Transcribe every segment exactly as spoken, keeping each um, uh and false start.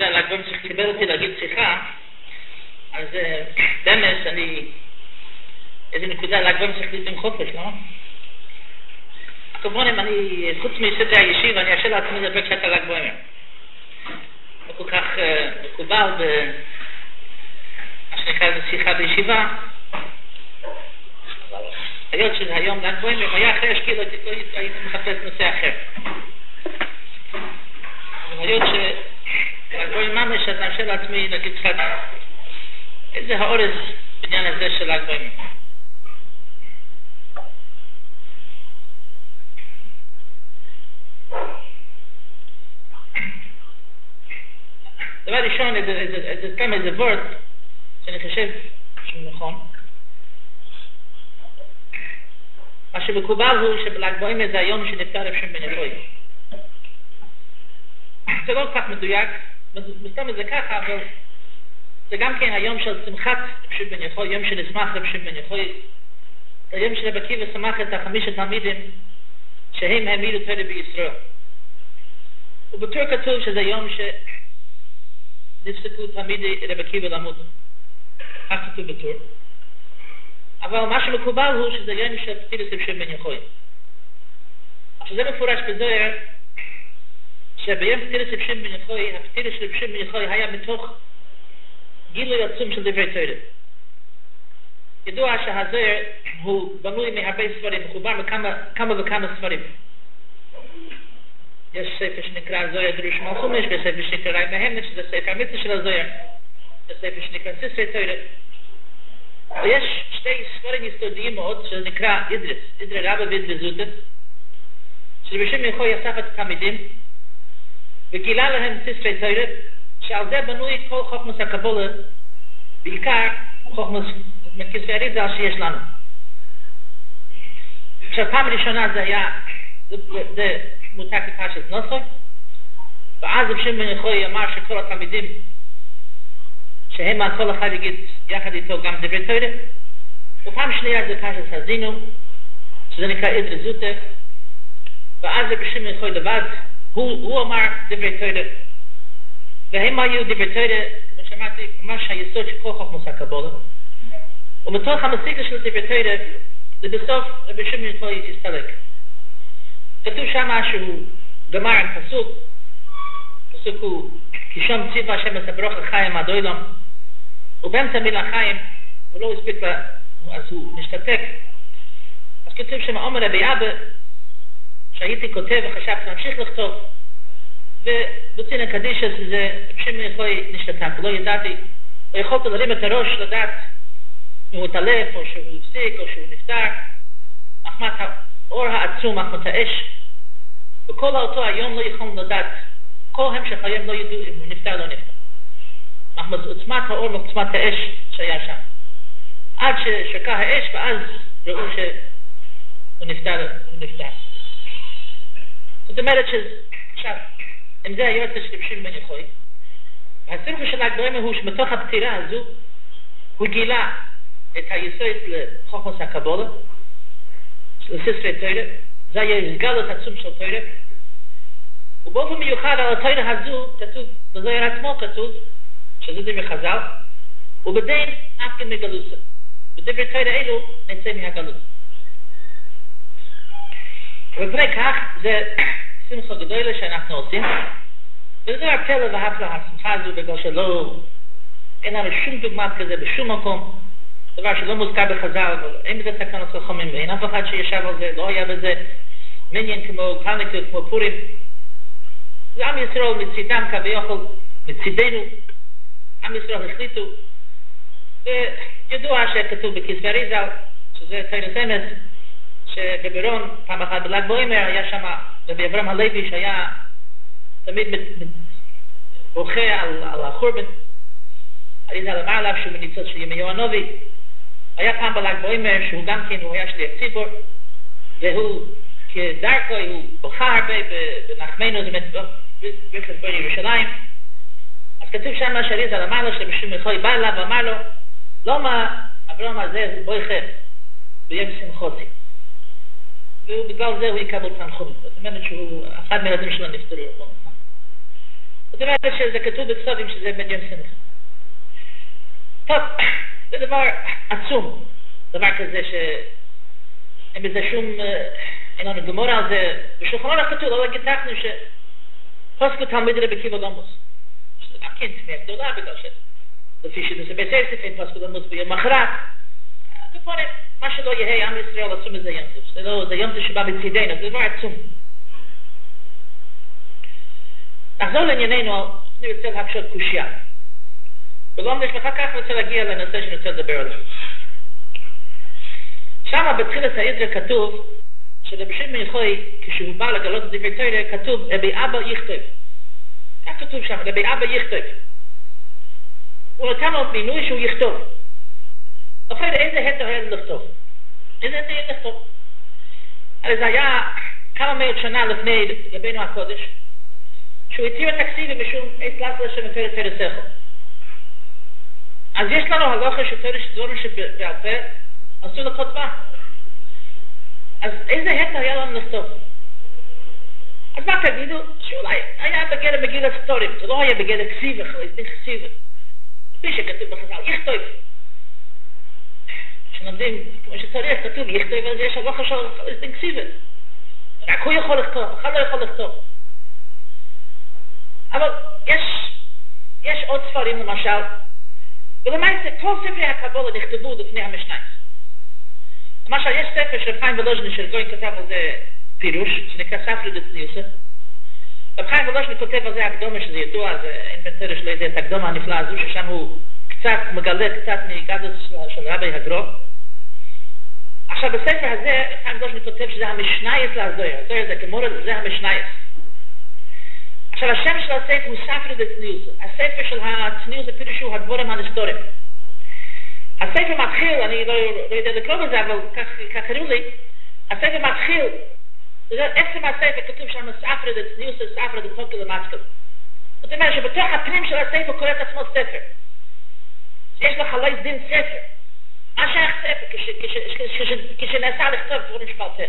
נקודה לגבוהים שקיבל אותי להגיד שיחה, אז דמס אני, איזה נקודה לגבוהים שקיבל עם חופש, לא? כמובן, אני, חוץ מסדרי הישיבה, אני אשאל לעצמי לדבר קצת על הגבוהים. לא כל כך מקובל במה שנקרא שיחה בישיבה, אבל היות שזה היום לגבוהים, אם היה אחר שקיל, הייתי מחפש נושא אחר. היות שלגבוהים ממש, אז אני אשאל לעצמי להגיד קצת איזה האורז בעניין הזה של הגבוהים. דבר ראשון, זה כמה איזה וורט שאני חושב שהוא נכון. מה שמקובל הוא שבל"ג בעומר זה היום שנפטר רב שמעון בן יחוי. זה לא כך מדויק, מסתום זה ככה, אבל זה גם כן היום של שמחת רב שמעון בן יחוי, יום שנשמח רב שמעון בן יחוי, זה היום של רב עקיבא שמח את החמישה תלמידים שהם העמידו תורה בישראל. ובתור כתוב שזה יום ש... נפסקו תלמידי רב עקיבא למות. כך כתוב בתור. אבל מה שמקובל הוא שזה יום של פטירת רב שמעון בן יחוי. עכשיו זה מפורש בזוהר שביום פטירת רב שמעון בן יחוי, הפטירת של רב שמעון בן יחוי היה מתוך גילוי עצום של דברי תורה. ידוע שהזוהר הוא בנוי מהרבה ספרים, מחובר מכמה וכמה ספרים. יש ספר שנקרא זוהר דרוש מלחומש, ויש ספר שנקרא רעי מהמנט, שזה ספר המצווה של הזוהר. יש ספר שנקרא ספרי תורה. ויש שתי ספרים יסודיים מאוד, שזה נקרא אידרס, אידרי רבא ואידרי זוטה, שרב שמעון בן יחוי אסף את התלמידים, וגילה להם ספרי תורה, שעל זה בנוי כל חוכמת הקבלה, בעיקר חוכמת מכספי אריזל שיש לנו. עכשיו פעם ראשונה זה היה, זה מותק לפרשת נוסח, ואז רב שמעון בן יחוי אמר שכל התלמידים שהם על כל אחד יגיד יחד איתו גם דברי תורה, ופעם שנייה זה פרשת האזינו, שזה נקרא אידרי זוטה, ואז רב שמעון בן יחוי לבד, הוא, הוא אמר דברי תורה, והם היו דברי תורה, כמו שאמרתי, ממש היסוד של כל חוכמת הקבלה, ומתוך המסיקה של דברי תורה, לבסוף רב שמעון בן יחוי הסתלק. כתוב שם שהוא גמר עם פסוק, פסוק הוא כי שם ציווה השם את הברוך החיים עד עולם, ובאמצע מילה חיים הוא לא הספיק לה, אז הוא נשתתק. אז כתוב שם אומר רבי אבא שהייתי כותב וחשבתי להמשיך לכתוב, ובוצין הקדיש הזה רב שמעון בן יחוי נשתתק, לא ידעתי, לא יכולתי להרים את הראש לדעת אם הוא התעלף או שהוא הפסיק או שהוא נפטר. מחמת האור העצום, מחמת האש, וכל אותו היום לא יכולנו לדעת, כל המשך היום לא ידעו אם הוא נפטר או לא נפטר. מחמת עוצמת האור ועוצמת האש שהיה שם. עד ששקע האש, ואז ראו שהוא נפטר, הוא נפטר. זאת אומרת שעכשיו, אם זה היועצת של רב שמעון בן יחוי, והשמחה של ל"ג בעומר הוא שמתוך הפטירה הזו, הוא גילה את היסוד לחוכמת הקבלה, של ספרי תורה, זה היה הסגלות עצום של תורה, ובאופן מיוחד על התורה הזו כתוב, בזוהר עצמו כתוב, שזה דברי חז"ל, ובדין אף כן מגלוסה. בדברי תורה אלו נצא מהגלות. ובפני כך זה שמחה גדולה שאנחנו עושים, וזה הפלא והפלא השמחה הזו, בגלל שלא, אין לנו שום דוגמת כזה בשום מקום, דבר שלא מוזכר בחז"ל, אבל אין בזה תקנות חכמים, ואין אף אחד שישב על זה, לא היה בזה מניין כמו חנוכה, כמו פורים. זה עם ישראל מצידם כביכול, מצידנו, עם ישראל החליטו, וידוע שכתוב בכספי אריזל, שזה תורת אמת, שבבירון, פעם אחת בל"ג בעומר, היה שם רבי אברהם הלוי, שהיה תמיד בוכה על, על החורבן, אריזל אמר עליו שהוא מניצוץ של ירמיהו הנביא. היה פעם בל"ג בעומר שהוא גם כן, הוא היה שליח ציבור, והוא כדרכו, הוא בוכה הרבה בנחמנו, זאת אומרת, ברכת בו ירושלים. אז כתוב שם שאריזל אמר לו, שרב שמעון בן יחוי בא אליו ואמר לו, למה אברהם הזה הוא בוכה ביום שמחותי? ובגלל זה הוא יקבל תנחומים. זאת אומרת שהוא, אחד מהילדים שלו נפטרו. זאת אומרת שזה כתוב בכתובים שזה מדיום שמחה. טוב, זה דבר עצום, דבר כזה שאין בזה שום, אין לנו גמורה על זה, בשולחן ערוך כתוב, לא להגיד אנחנו שפוסקו תלמיד רבי עקיבא לעמוס. שזה גם כן תמיד גדולה בגלל ש... לפי שזה בית ספר, אין פוסקו לעמוס ביום אחרת. כפונים, מה שלא יהיה, עם ישראל עצום איזה ימתו. זה לא, זה ימתו שבא בצדנו, זה דבר עצום. נחזור לענייננו, אני רוצה להקשות קושיה. ולא מנש ואחר כך אני רוצה להגיע לנושא שאני רוצה לדבר עליו. שם בתחילת העזרה כתוב, שרבי שמעון יוחאי, כשהוא בא לגלות את דברי תורה, כתוב, רבי אבא יכתוב. כך כתוב שם, רבי אבא יכתוב. הוא נתן לו מינוי שהוא יכתוב. אחרי איזה היתר היה לכתוב? איזה היתר היה לכתוב? הרי זה היה כמה מאות שנה לפני רבינו הקודש, שהוא התיר את הכסיבים משום אצלת לשם מפר את תרס סכו. אז יש לנו הלוכה שתרש דברים שבעל פה אסור לכתבה. אז איזה היתר היה לנו לכתוב? אז מה תגידו? שאולי היה בגלל מגיל הסטורים, זה לא היה בגלל כסיבה, זה כסיבה. כפי שכתוב בחז"ל, יכתוב. כשנודעים, כמו שצריך, כתוב יכתוב, אז יש הלוכה של כסיבה. רק הוא יכול לכתוב, אחד לא יכול לכתוב. אבל יש, יש עוד ספרים למשל, ולמעשה כל ספרי הקבלה נכתבו לפני המשנה. למשל יש ספר של חיים ולוז'ני של גויין כתב על זה פירוש, שנקרא ספרי דצניוסה. רב חיים ולוז'ני כותב על זה הקדומה שזה ידוע, זה אין בן תרש לא יודע את הקדומה הנפלאה הזו, ששם הוא קצת מגלה קצת מגדות של רבי הגרו. עכשיו בספר הזה, חיים ולוז'ני כותב שזה המשנייס להזויר, הזויר זה כמו זה המשנייס. עכשיו השם של הספר הוא ספרי דצניוסה, הספר של הצניוסה פירושו הדבורים הנסתורים. הספר מתחיל, אני לא, לא יודע לקרוא בזה, אבל כך, כך קראו לי, הספר מתחיל, עצם הספר כתוב שם ספרי דצניוסה, ספרי דצניוסה למצקל. זאת אומרת שבתוך הפנים של הספר קורא את עצמו ספר. יש לך לא דין ספר. מה שייך ספר כשנעשה לכתוב דברים שבלת.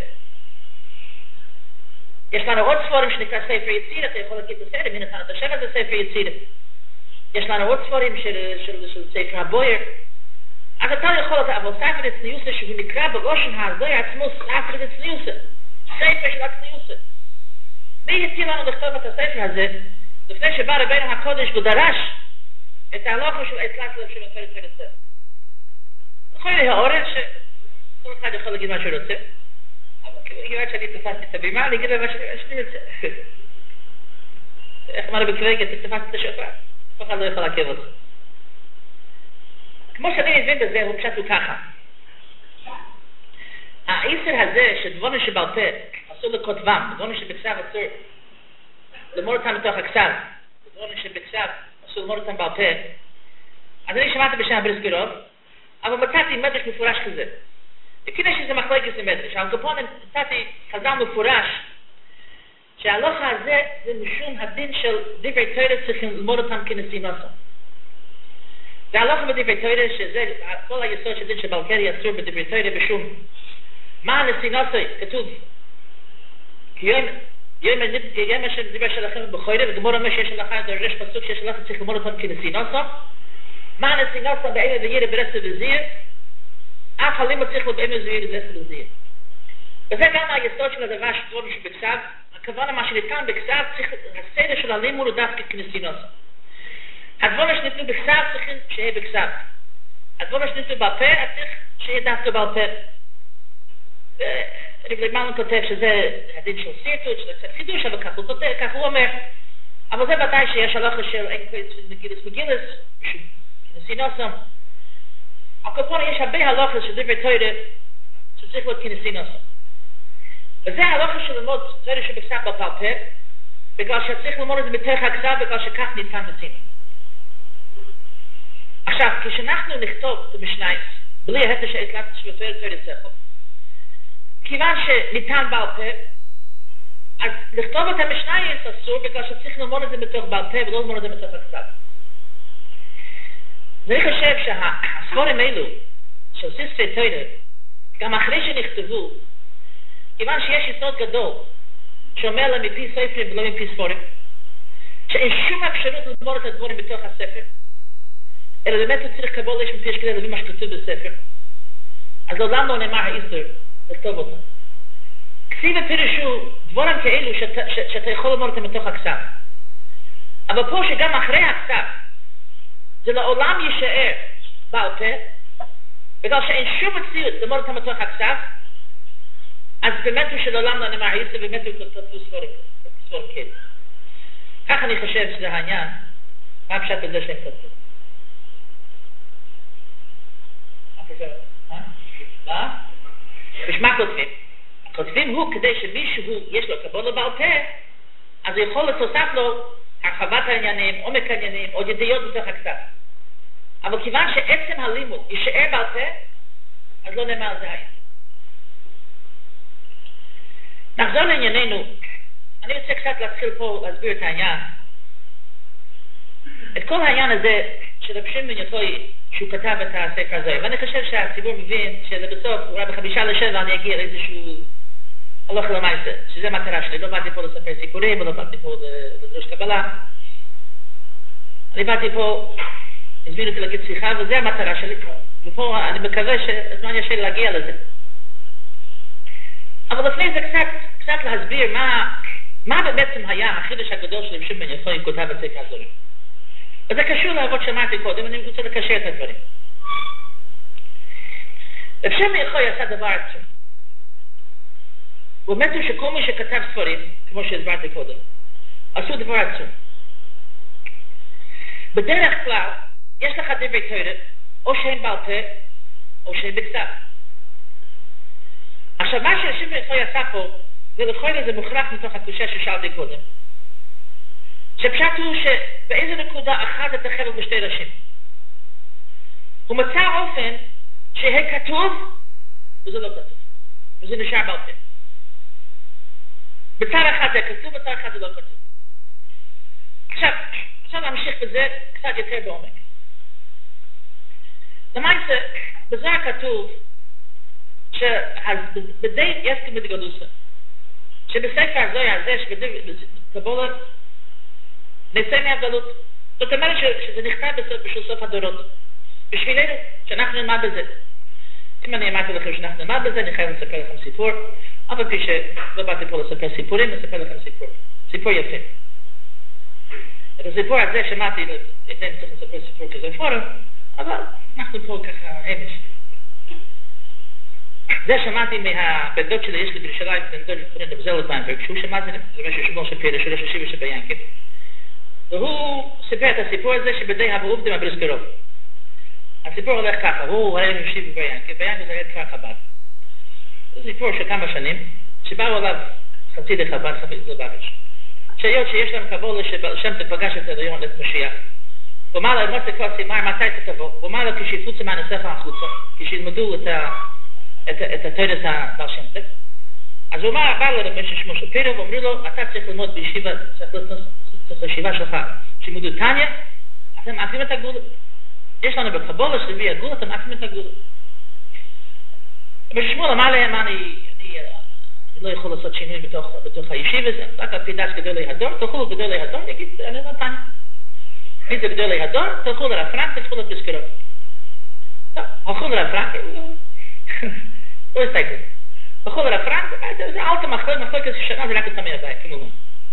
יש לנו עוד ספרים שנקרא ספר יצירה, אתה יכול להגיד בסדר, מי נתן את השם הזה ספר יצירה. יש לנו עוד ספרים של, של, של ספר הבויר. אז אתה יכול לדעת, אבל ספר דצניוסה שהוא נקרא בראשון הזויר עצמו ספר דצניוסה. ספר של הצניוסה. מי הציע לנו לכתוב את הספר הזה, לפני שבא רבינו הקודש ודרש את ההלוכה של אצלת לב של מפר את הספר. יכול להעורר שכל אחד יכול להגיד מה שהוא רוצה. גבעת שאני תפסתי את הבימה, אני אגיד לה מה שאני רוצה. איך אמר בקרגע, תפסתי את השופר. אף אחד לא יכול לעכב אותו. כמו שאני מבין בזה, הוא פשט הוא ככה. האיסר הזה, שדבונו שבעל פה, אסור לכותבם, דבונו שבכסב אסור למור אותם בתוך הכסב, דבונו שבכסב אסור למור אותם בעל פה, אז אני שמעתי בשם הבריסקירוב, אבל מצאתי מדרש מפורש כזה. וכדי שזה מחלקת למדרש, על כפונים נתתי חז"ל מפורש שההלוכה הזה זה משום הדין של דברי תורה צריכים ללמוד אותם כנשיא נוסו. זה ההלוכה בדברי תורה שזה כל היסוד של דין שבלקרי אסור בדברי תורה בשום. מה הנשיא נוסו? כתוב כי יום השם דבר שלכם בחוירה וגמור אומר שיש לך דורש פסוק שיש לך צריך ללמוד אותם כנשיא נוסו. מה הנשיא נוסו בעילה וירא ברסה וזיר? אף הלימוד צריך לבאמת זוהיר לזה לזיר. וזה גם היסוד של הדבר שטרום שבכסב, הכוונה מה שניתן בכסב, צריך, הסדר של הלימוד הוא דווקא כנסינוס. הדברים שניתנו בכסב צריכים שיהיה בכסב. הדברים שניתנו בעל פה, צריך שיהיה דווקא בעל פה. רב ליבמן כותב שזה הדין של סירטוט, של קצת חידוש, אבל כך הוא כותב, כך הוא אומר. אבל זה ודאי שיש הלכה של אין מגילס מגילס, כנסינוסם. הקופונה יש הרבה הלוכה של דברי תורה שצריך להיות כנסינוסם. וזה הלוכה של ללמוד תורה שבכסב בעל פה, בגלל שצריך ללמוד את זה בתוך הכסב, בגלל שכך ניתן לצינו. עכשיו, כשאנחנו נכתוב את המשנייס, בלי ההתר שהתלת שבתור תורה סכו, כיוון שניתן בעל פה, אז לכתוב את המשנייס אסור, בגלל שצריך ללמוד את זה בתוך בעל פה, ולא ללמוד את זה בתוך הכסב. ואני חושב שהספרים האלו, של ספרי תורה, גם אחרי שנכתבו, כיוון שיש יסוד גדול, שאומר לה מפי ספרים ולא מפי ספרים, שאין שום אפשרות ללמוד את הדברים בתוך הספר, אלא באמת הוא צריך קבול יש מפיש כדי להביא מה שכתוב בספר. אז לעולם לא נאמר האיסר לכתוב אותם. כסיב ופירשו דבורם כאלו שאתה, שאתה יכול ללמוד אותם בתוך הכסף. אבל פה שגם אחרי הכסף זה לעולם יישאר בעל פה, בגלל שאין שום מציאות ללמוד אותם בתוך הכסף, אז באמת הוא שלעולם לא נאמר האיסר, באמת הוא כתוב ספור כאלו. כך אני חושב שזה העניין, מה הפשט בזה שהם כתוב. מה? בשמה כותבים. הכותבים הוא כדי שמישהו יש לו קבול לבעל פה, אז הוא יכול לתוסף לו הרחבת העניינים, עומק העניינים, עוד ידיעות בתוך הכתב. אבל כיוון שעצם הלימוד יישאר בעל פה, אז לא נאמר על זה העניין. נחזור לענייננו. אני רוצה קצת להתחיל פה להסביר את העניין. את כל העניין הזה של רב שמעון יחוי שהוא כתב את הספר הזה, ואני חושב שהציבור מבין שזה בסוף, אולי בחמישה לשבע אני אגיע לאיזשהו הלוך למעשה, שזה מטרה שלי. לא באתי פה לספר סיפורים ולא באתי פה לדרוש קבלה. אני באתי פה, הזמין אותי להגיד שיחה, וזה המטרה שלי. ופה אני מקווה שהזמן ישאר להגיע לזה. אבל לפני זה קצת, קצת להסביר מה, מה בעצם היה החידוש הגדול של רב שמעון יחוי כותב את הספר הזה. וזה קשור לעבוד שאמרתי קודם, אני רוצה לקשר את הדברים. רב שמעון יחוי עשה דבר עצום. הוא אומר שכל מי שכתב ספרים, כמו שהסברתי קודם, עשו דבר עצום. בדרך כלל, יש לך דברי תורה, או שהם בעל פה, או שהם בכתב. עכשיו, מה שרב שמעון יחוי עשה פה, ולכאורה זה מוכרח מתוך הקושייה ששאלתי קודם. שפשט הוא שבאיזה נקודה אחת את החבל בשתי ראשים. הוא מצא אופן שיהיה כתוב וזה לא כתוב. וזה נשאר בעל פה. בצד אחד זה כתוב, בצד אחד זה לא כתוב. עכשיו, עכשיו נמשיך בזה קצת יותר בעומק. למעשה, בזה כתוב שבדי יסקים בדגלוסה, שבספר הזוהר הזה, שבקבולה נצא מהגלות. זאת אומרת שזה נכתב בשביל סוף הדורות. בשבילנו, שאנחנו נלמד בזה. אם אני אמרתי לכם שאנחנו נלמד בזה, אני חייב לספר לכם סיפור. אבל כפי שלא באתי פה לספר סיפורים, לספר לכם סיפור. סיפור יפה. את הסיפור הזה שמעתי, את זה אני צריך לספר סיפור כזה פורום, אבל אנחנו פה ככה אמש. זה שמעתי מהבן דוד שלי, יש לי בירושלים, בן דוד שקוראים לבזל לפיינברג, שהוא שמע את זה למשהו שבו שפירה, שלוש השיבה שביינקת. והוא סיפר את הסיפור הזה שבדי הבעובדים הבריסקרוב. הסיפור הולך ככה, הוא היה יושב בביינקת, ביינקת זה היה כבר חב"ד. זה סיפור של כמה שנים, שבאו עליו חצי לחב"ד, חצי לבארץ. שהיות שיש להם קבולה שבשם תפגש את הדיון את משיח. הוא אמר לה, אמרת כבר סימר, מתי תתבוא? הוא אמר לה, כשיפוצו מהנסף החוצה, כשילמדו את ה... את התורת הבעל שם טוב. אז הוא אמר, בא לרמש שמו של פירו, ואומרו לו, אתה צריך ללמוד בישיבה, צריך לישיבה שלך, שלימדו תניא, אתם מעקבים את הגבול. יש לנו בקבולה שלבי הגבול, אתם מעקבים את הגבול. ושמואל אמר להם, אני לא יכול לעשות שינוי בתוך הישיבה, רק על פי דש גדולי הדור, תלכו לגדולי הדור, יגיד, אני לא תניא. מי זה גדולי הדור? תלכו לרב פרנק, תלכו לבריסקרוב. טוב, הלכו לרב פרנק, לא הסתכל. בכל הרב פרנק, זה אלטה מחלוק, מחלוק איזה שנה, זה רק את המאה הבית, כמובן.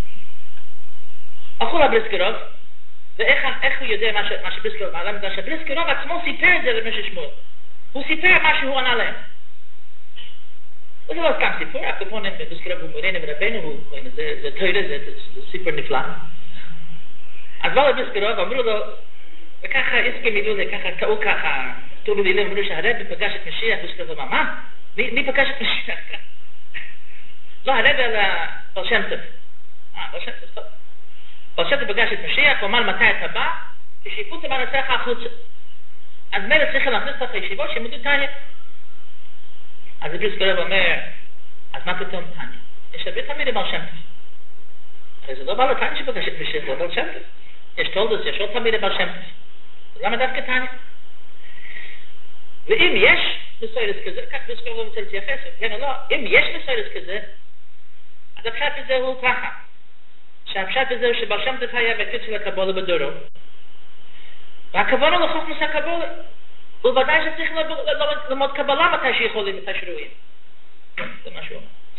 הלכו לבריסקרוב, ואיך הוא יודע מה שבריסקרוב אמר? למה שבריסקרוב עצמו סיפר את זה למשך שמואל. הוא סיפר מה שהוא ענה להם. וזה לא סתם סיפור, הכמובן בריסקרוב הוא מורנו ורבנו, זה תוירה, זה סיפור נפלא. אז באו לבריסקרוב, אמרו לו, וככה הסכים ידעו לי, ככה טעו ככה, טעו לי אמרו שהרבי פגש את משיח, בריסקרוב אמר, מה? מי פגש את משיח? לא, הרבי על בעל שם טוב. אה, בעל שם טוב, טוב. בעל שם טוב פגש את משיח, הוא אמר מתי אתה בא, כשיפוצו מהנסח החוצה. אז מילא צריכים להכניס לך לישיבות שילמדו תניא. אז בריסקרוב אומר, אז מה פתאום תניא? יש הרבה תמיד לבעל שם טוב. הרי זה לא בעל תניא שפגש את משיח, זה בעל שם טוב. יש תולדות, יש עוד תמיד לבעל שם טוב. למה דווקא תניא? ואם יש מסוירס כזה, כך בריסקרוב לא רוצה להתייחס, כן או לא, אם יש מסוירס כזה, אז הפשט הזה הוא ככה, שהפשט בזה שבעל שם טוב היה בקיץ של הקבולה בדורו. והכוונה לחוכמת הקבולה. ובוודאי שצריך ללמוד קבלה מתי שיכולים, מתי שרואים. זה משהו.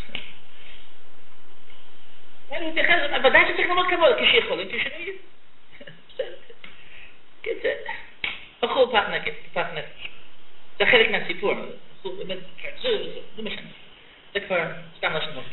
הוא מתייחס, ודאי שצריך ללמוד קבלה, כשיכולים, כשרואים. בסדר. זה אכול פח נגד, פח נפש. זה חלק מהסיפור. זה משנה. זה כבר סתם לשנות.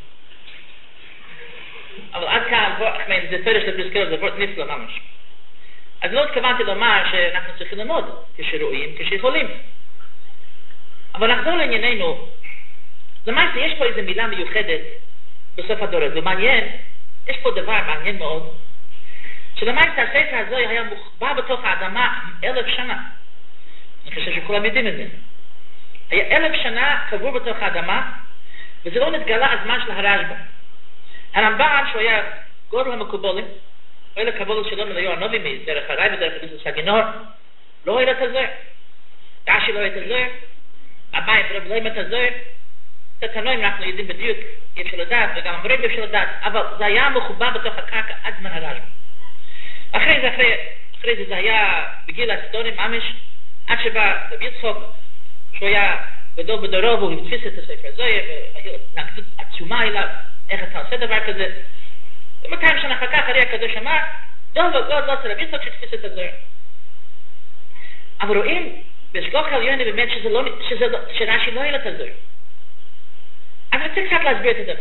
אבל עד כאן, זה תורש לפרסקל, זה וורט נפלא ממש. אז לא התכוונתי לומר שאנחנו צריכים ללמוד כשרואים, כשיכולים. אבל נחזור לענייננו. למעשה, יש פה איזו מילה מיוחדת בסוף הדור הזה. מעניין, יש פה דבר מעניין מאוד, שלמעשה הספר הזה היה מוחבא בתוך האדמה אלף שנה. אני חושב שכולם יודעים את זה. היה אלף שנה קבור בתוך האדמה, וזה לא נתגלה הזמן של הרשב"א. הרמב"ם, שהוא היה גודל המקובלים, הוא היה לקבול שלום אליהו הנובי מדרך הרי ודרך הביסוס הגינור, לא היה את הזוהר. רש"י לא היה את הזוהר, הבית רב לא היה את הזוהר, את התנועים אנחנו יודעים בדיוק, אי אפשר לדעת, וגם אמרים אפשר לדעת, אבל זה היה מחובר בתוך הקרקע עד זמן הרשב"א. אחרי זה, אחרי, אחרי זה, זה היה בגיל הסטונים ממש, עד שבא רבי יצחוק, שהוא היה גדול בדורו, והוא התפיס את הספר הזוהר, והיו נגדות עצומה אליו, איך אתה עושה דבר כזה. ומאתיים שנה אחר כך, הרי הקדוש אמר, דוב וגוד לא צריך רבי יצחוק שתפיס את הזוהר. אבל רואים, בשגוך עליוני באמת שזה לא, שזה לא, שרש"י לא יהיה את הזוהר. אז אני צריך קצת להסביר את הדבר.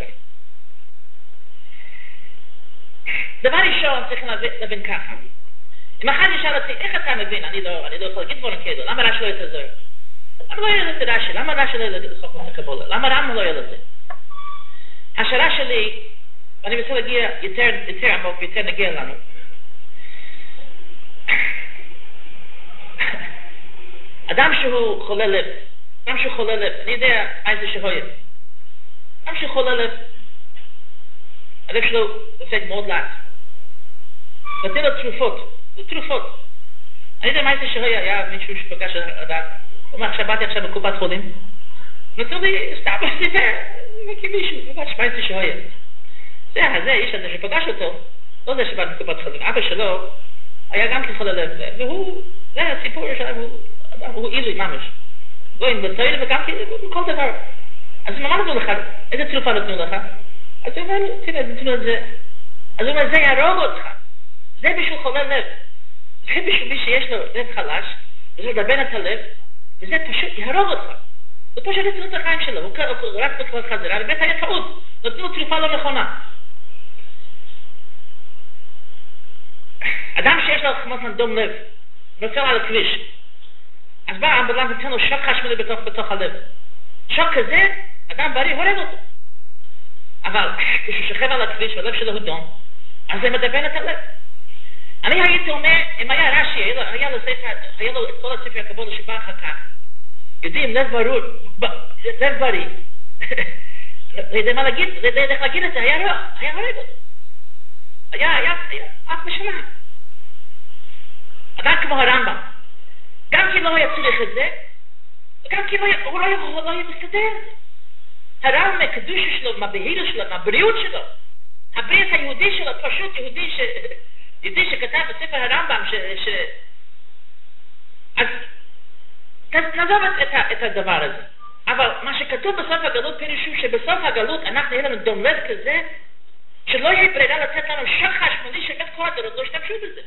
דבר ראשון צריך להבין ככה. אם אחד ישאל אותי, איך אתה מבין? אני לא, אני לא יכול להגיד דברים כאלו, למה רש"י לא יהיה את הזוהר? למה לא יהיה את רש"י? למה רש"י לא יהיה את חוכמת הקבלה? למה רמב"ם לא יהיה את זה? השאלה שלי, ואני רוצה להגיע יותר, יותר עמוק ויותר נגיע לנו. אדם שהוא חולה לב, אדם שהוא חולה לב, אני יודע איזה שהויה. אדם שהוא חולה לב, הלב שלו עושה מאוד לאט. נותן לו תרופות, תרופות. אני יודע מה איזה שהויה, היה מישהו שפגש אדם, הוא אומר, עכשיו באתי עכשיו בקופת חולים, נותן לי סתם סיפר, וכי מישהו, ממש מה איזה שהויה. זה, זה, איש הזה שפגש אותו, לא זה שבא בקופת חולים, אבא שלו היה גם כחולה לב, והוא, זה הסיפור שלו, הוא עילוי ממש. לא עם בצעיל וגם כל דבר. אז מה נתנו לך? איזה תרופה נתנו לך? אז הוא אומר, תראה, נתנו את זה. אז הוא אומר, זה יהרוג אותך. זה בשביל חולה לב. זה בשביל מי שיש לו לב חלש, וזה מדבן את הלב, וזה פשוט יהרוג אותך. זה פשוט יצרו את החיים שלו, הוא רק בכל חזרה, ובית היה טעות. נתנו תרופה לא נכונה. אדם שיש לו כמו דום לב, נוצר על הכביש, אז בא האמבולנס ונתן לו שוק חשמלי בתוך, בתוך הלב. שוק כזה, אדם בריא הורג אותו. אבל כשהוא שוכב על הכביש והלב שלו הוא דום, אז זה מדבן את הלב. אני הייתי אומר, אם היה רש"י, היה, היה, לו ספר, היה לו את כל הספר הקבלה שבא אחר כך, יודעים, לב ברור, לב בריא, לא יודע מה להגיד, לא יודע איך להגיד את זה, היה רע, היה הורג אותו. היה, היה, היה, אף משנה. אדם כמו הרמב"ם, גם כי לא היה צריך את זה, וגם כי הוא לא היה מסתדר. הרמב"ם מהקדושה שלו, מהבהירות שלו, מהבריאות שלו, הבריאות היהודי שלו, פשוט יהודי ש... יהודי שכתב בספר הרמב"ם, ש... ש... אז נעזוב את, את הדבר הזה. אבל מה שכתוב בסוף הגלות פירושו שבסוף הגלות אנחנו יהיה לנו דום לב כזה, שלא יהיה ברירה לתת לנו שוק חשמלי שבית כל הדורות לא השתמשו בזה.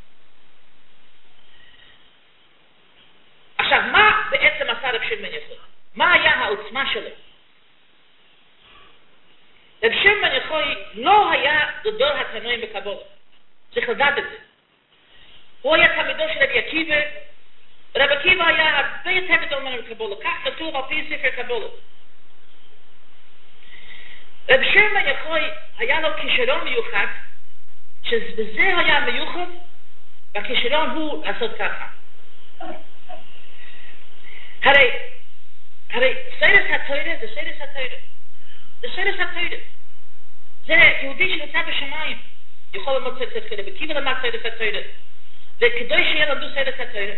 עכשיו, מה בעצם עשה רב שמעון יחזקאל? מה היה העוצמה שלו? רב שמעון יחזקאל לא היה גדול התנועים בקבלה. צריך לדעת את זה. הוא היה תלמידו של רבי עקיבא. רבי עקיבא היה הרבה יותר גדול ממנו בקבלה. כך כתוב על פי ספר קבלה. רב שמעון יחזקאל היה לו כישרון מיוחד, שבזה היה מיוחד, והכישרון הוא לעשות ככה. הרי, הרי סיירס התוירה זה סיירס התוירה. זה סיירס התוירה. זה יהודי שנמצא בשמיים. יכול ללמוד סיירס התוירה, בקיבה למד סיירס התוירה. וכדאי שיהיה למדו סיירס התוירה.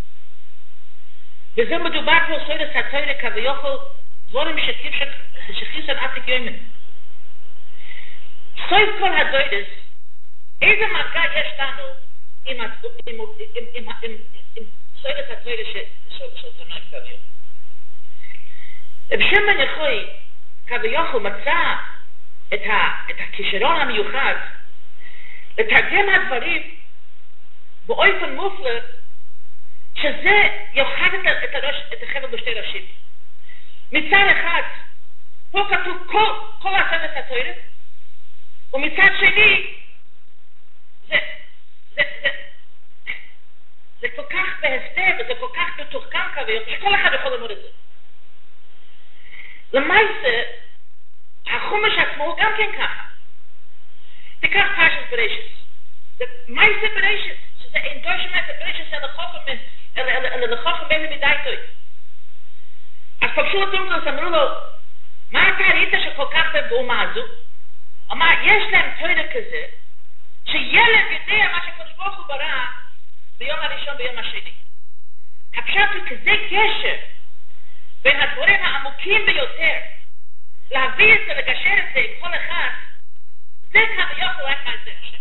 וזה מדובר פה סיירס התוירה כביכול דבורים שחיסן עתיק יומן. סוף כל הדוידס איזה מגע יש לנו עם סוירת התוירה של תנועים כביכול. רב שמעון יחוי כביכול מצא את הכישרון המיוחד לתרגם הדברים באופן מופלא שזה יוחד את החבל בשתי ראשים. מצד אחד פה כתוב כל, כל הספר התורה, ומצד שני זה, זה, זה, זה כל כך בהסתר וזה כל כך מתוחכם כביכול שכל אחד יכול ללמוד את זה. למעשה החומש עצמו הוא גם כן ככה. תיקח פרשת בראשית. זה מעשה בראשית, שזה אין דורש מעשה בראשית אלא לחוכם בין מדי טוב. אז פגשו אותו ומתוס, אמרו לו, מה אתה ראית שכל כך באומה הזו? אמר, יש להם תורה כזה, שילד יודע מה שקדוש ברוך הוא ברא ביום הראשון ביום השני. הפשט הוא כזה קשר בין הדברים העמוקים ביותר, להביא את זה, לגשר את זה עם כל אחד, זה כביכול רק מעשה השם.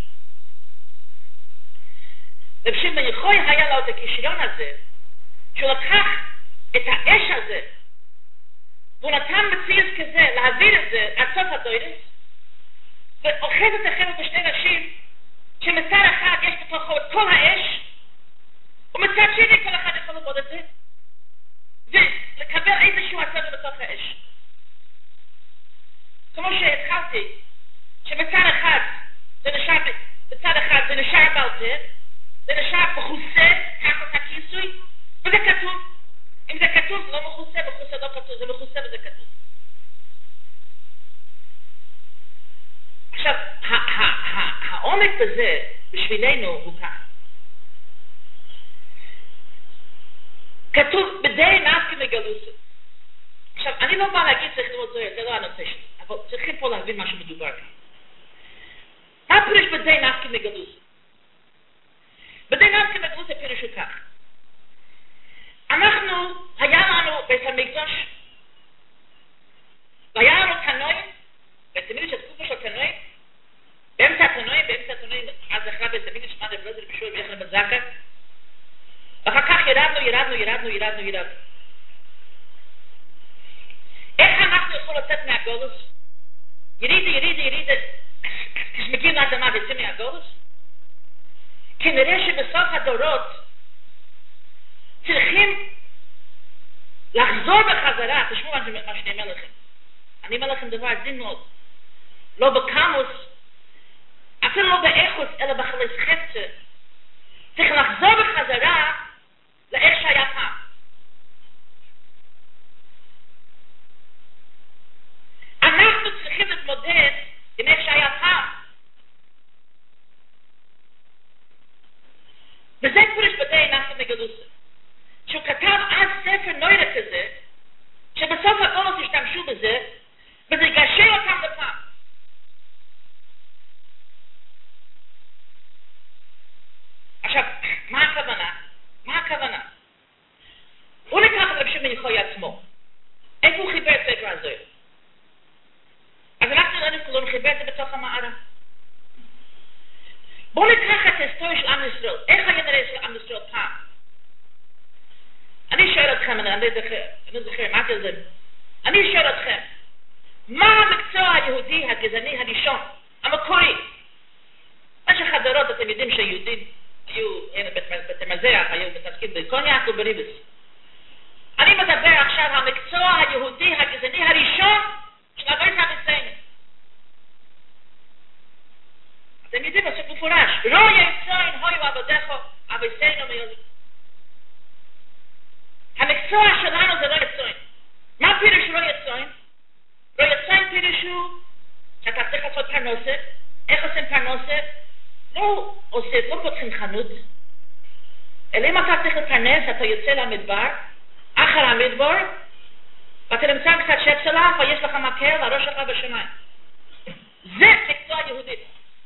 רב שמעון יחוי היה לו את הכישרון הזה, שהוא לקח את האש הזה, והוא נתן מציאות כזה, להעביר את זה עד סוף הדוירס, ואוחז את החבל בשני ראשים, שמצד אחד יש בתוכו את כל האש, ומצד שני כל אחד יכול ללמוד את זה, ולקבל איזשהו הצד בתוך האש. כמו שהתחלתי, שמצד אחד זה נשאר, בצד אחד זה נשאר בעל זה נשאר מכוסה, תחת הכיסוי, וזה כתוב. אם זה כתוב, זה לא מכוסה, מכוסה לא כתוב, זה מכוסה וזה כתוב. עכשיו, העומק בזה, בשבילנו, הוא כך. כתוב, בדי נפקא מגלוסה. עכשיו, אני לא בא להגיד צריך לראות זה, זה לא הנושא שלי, אבל צריכים פה להבין מה שמדובר כאן. מה פירוש בדי נפקא מגלוסה? בדי נפקא מגלוסה פירוש הוא כך. אנחנו, היה לנו בית המקדש, והיה לנו תנועים, בית המקדש התקופה של תנועים, באמצע התנועים, באמצע התנועים, אז אחרי בית המקדש, שמע דב לוזר בשור ויחד בזקה, ואחר כך ירדנו, ירדנו, ירדנו, ירדנו, ירדנו. איך אנחנו יכולים לצאת מהגולוס? ירידה, ירידה, ירידה, כשמגיעים לאדמה ויוצאים מהגולוס? כנראה שבסוף הדורות צריכים לחזור בחזרה, תשמעו מה שאני אומר לכם. אני אומר לכם דבר עדין מאוד. לא בקמוס, אפילו לא באיכוס, אלא בחלס חפצה. צריך לחזור בחזרה לאיך שהיה פעם. אנחנו צריכים להתמודד עם איך שהיה פעם. וזה פירוש בדי נפקא מגלוסה. שהוא כתב אז ספר נוירה כזה, שבסוף הגולוס השתמשו בזה, וזה יגשר אותם לפעם. עכשיו, מה הכוונה? מה הכוונה? הוא לקח את רב שמעון יחוי עצמו. איפה הוא חיבר את ספר הזוהר? אז אנחנו לא חיבר את זה בתוך המערה. בואו נקח את ההיסטוריה של עם ישראל. איך היה נראה של עם ישראל פעם? אני שואל אתכם, אני לא זוכר, אמרתי על זה. אני שואל אתכם, מה המקצוע היהודי הגזעני הראשון, המקורי? במשך הדורות אתם יודעים שהיהודים היו, בית מזרח, היו מתעסקים בקוניאק ובריבס. אני מדבר עכשיו על המקצוע היהודי הגזעני הראשון של אבות אבותינו. אתם יודעים, זה מפורש. לא יצוין הויו עבדיך אבותינו מיולים. המקצוע שלנו זה לא יצוין. מה פירוש לא יצוין? לא יצוין פירושו שאתה צריך לעשות פרנסה. איך עושים פרנסה? לא עושה, לא פותחים חנות. אלא אם אתה צריך לפרנס, אתה יוצא למדבר, אחר המדבר, ואתה נמצא קצת שפסלף, ויש לך מקל, הראש שלך בשמיים. זה מקצוע יהודי.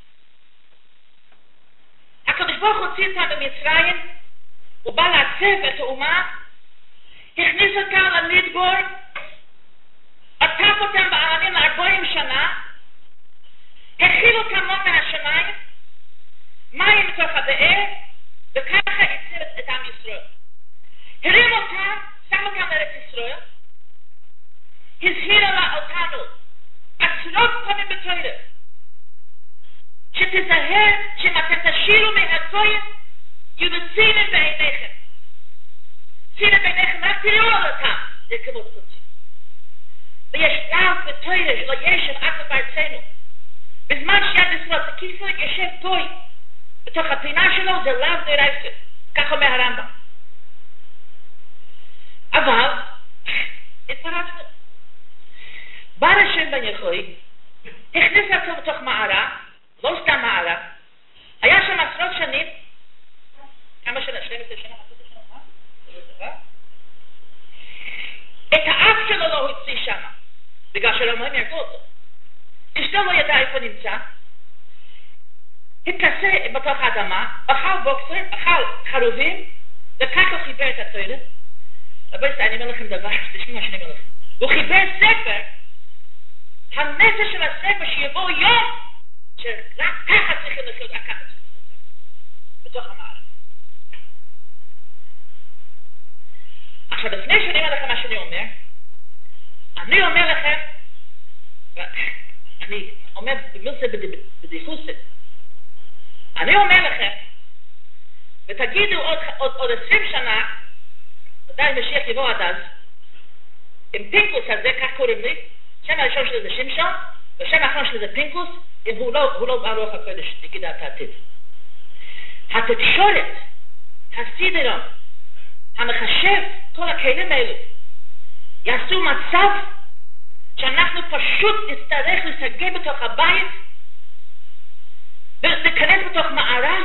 הקדוש ברוך הוא הוציא אותם במצרים, הוא בא לעצב את האומה, הכניס אותם למדבר, עטף אותם בעננים לארבעים שנה, הכיל אותם לא מהשמיים, מים מתוך הבאר, וככה יצר את עם ישראל. הרים אותם, שם אותם לארץ ישראל, הזהירה אותנו, עשרות פעמים בתורה, שתזהר שאם אתם תשירו מהגויים, יהיו צינים בעיניכם. צינים בעיניכם, רק תראו אותם, זה כמו סוצים. ויש דף בתורה שלא ישב אף בארצנו. בזמן שיד ישראל תקיפה, ישב גוי. בתוך הפינה שלו זה לאו דרייסה. כך אומר הרמב"ם. אבל, התפרצנו. בא השם בן יחוי, הכניס אותו בתוך מערה, לא סתם מערה, היה שם עשרות שנים, כמה שנה? שנים עשרה שנה? שנה? את האף שלו לא הוציא שם, בגלל שלא מהם ירגו אותו. אשתו לא ידע איפה נמצא, התכסה בתוך האדמה, אכל בוקסרים, אכל חרובים, וככה חיבר את התוירת. רבי סתם, אני אומר לכם דבר, תשמעו מה שאני אומר לכם. הוא חיבר ספר, המסר של הספר שיבוא יום, שרק ככה צריכים לחיות, רק ככה צריכים לחיות. בתוך המערה. עכשיו, לפני שאני אומר לכם מה שאני אומר, אני אומר לכם, אני אומר במילסה בדיחוסה, אני אומר לכם, ותגידו עוד, עוד, עוד עשרים שנה, ודאי משיח יבוא עד אז, עם פינקוס הזה, כך קוראים לי, שם הראשון שלי זה שמשון, והשם האחרון שלי זה פינקוס, אם הוא לא, הוא לא ברוח הקודש, נגיד את העתיד. התקשורת, הסידרון, המחשב, כל הכלים האלו, יעשו מצב שאנחנו פשוט נצטרך לסגר בתוך הבית ולהיכנס בתוך מערה.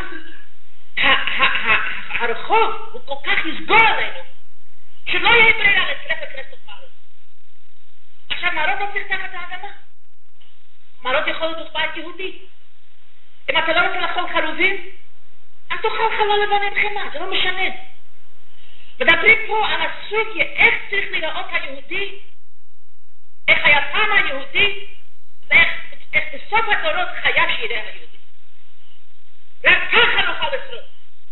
הרחוב הוא כל כך יסגור עלינו שלא יהיה ברירה לצטרך להיכנס לתוך מערה. עכשיו, מערות לא צריך תחת האדמה. מערות יכול להיות בתוך בית יהודי. אם אתה לא רוצה לאכול חרובים, אז תאכל חלול לבן עם חמאה, זה לא משנה. מדברים פה על הסוגיה, איך צריך לראות היהודי, איך היה פעם היהודי, ואיך בסוף הדורות חייב שיראה היהודי. רק ככה נוכל לשרוד.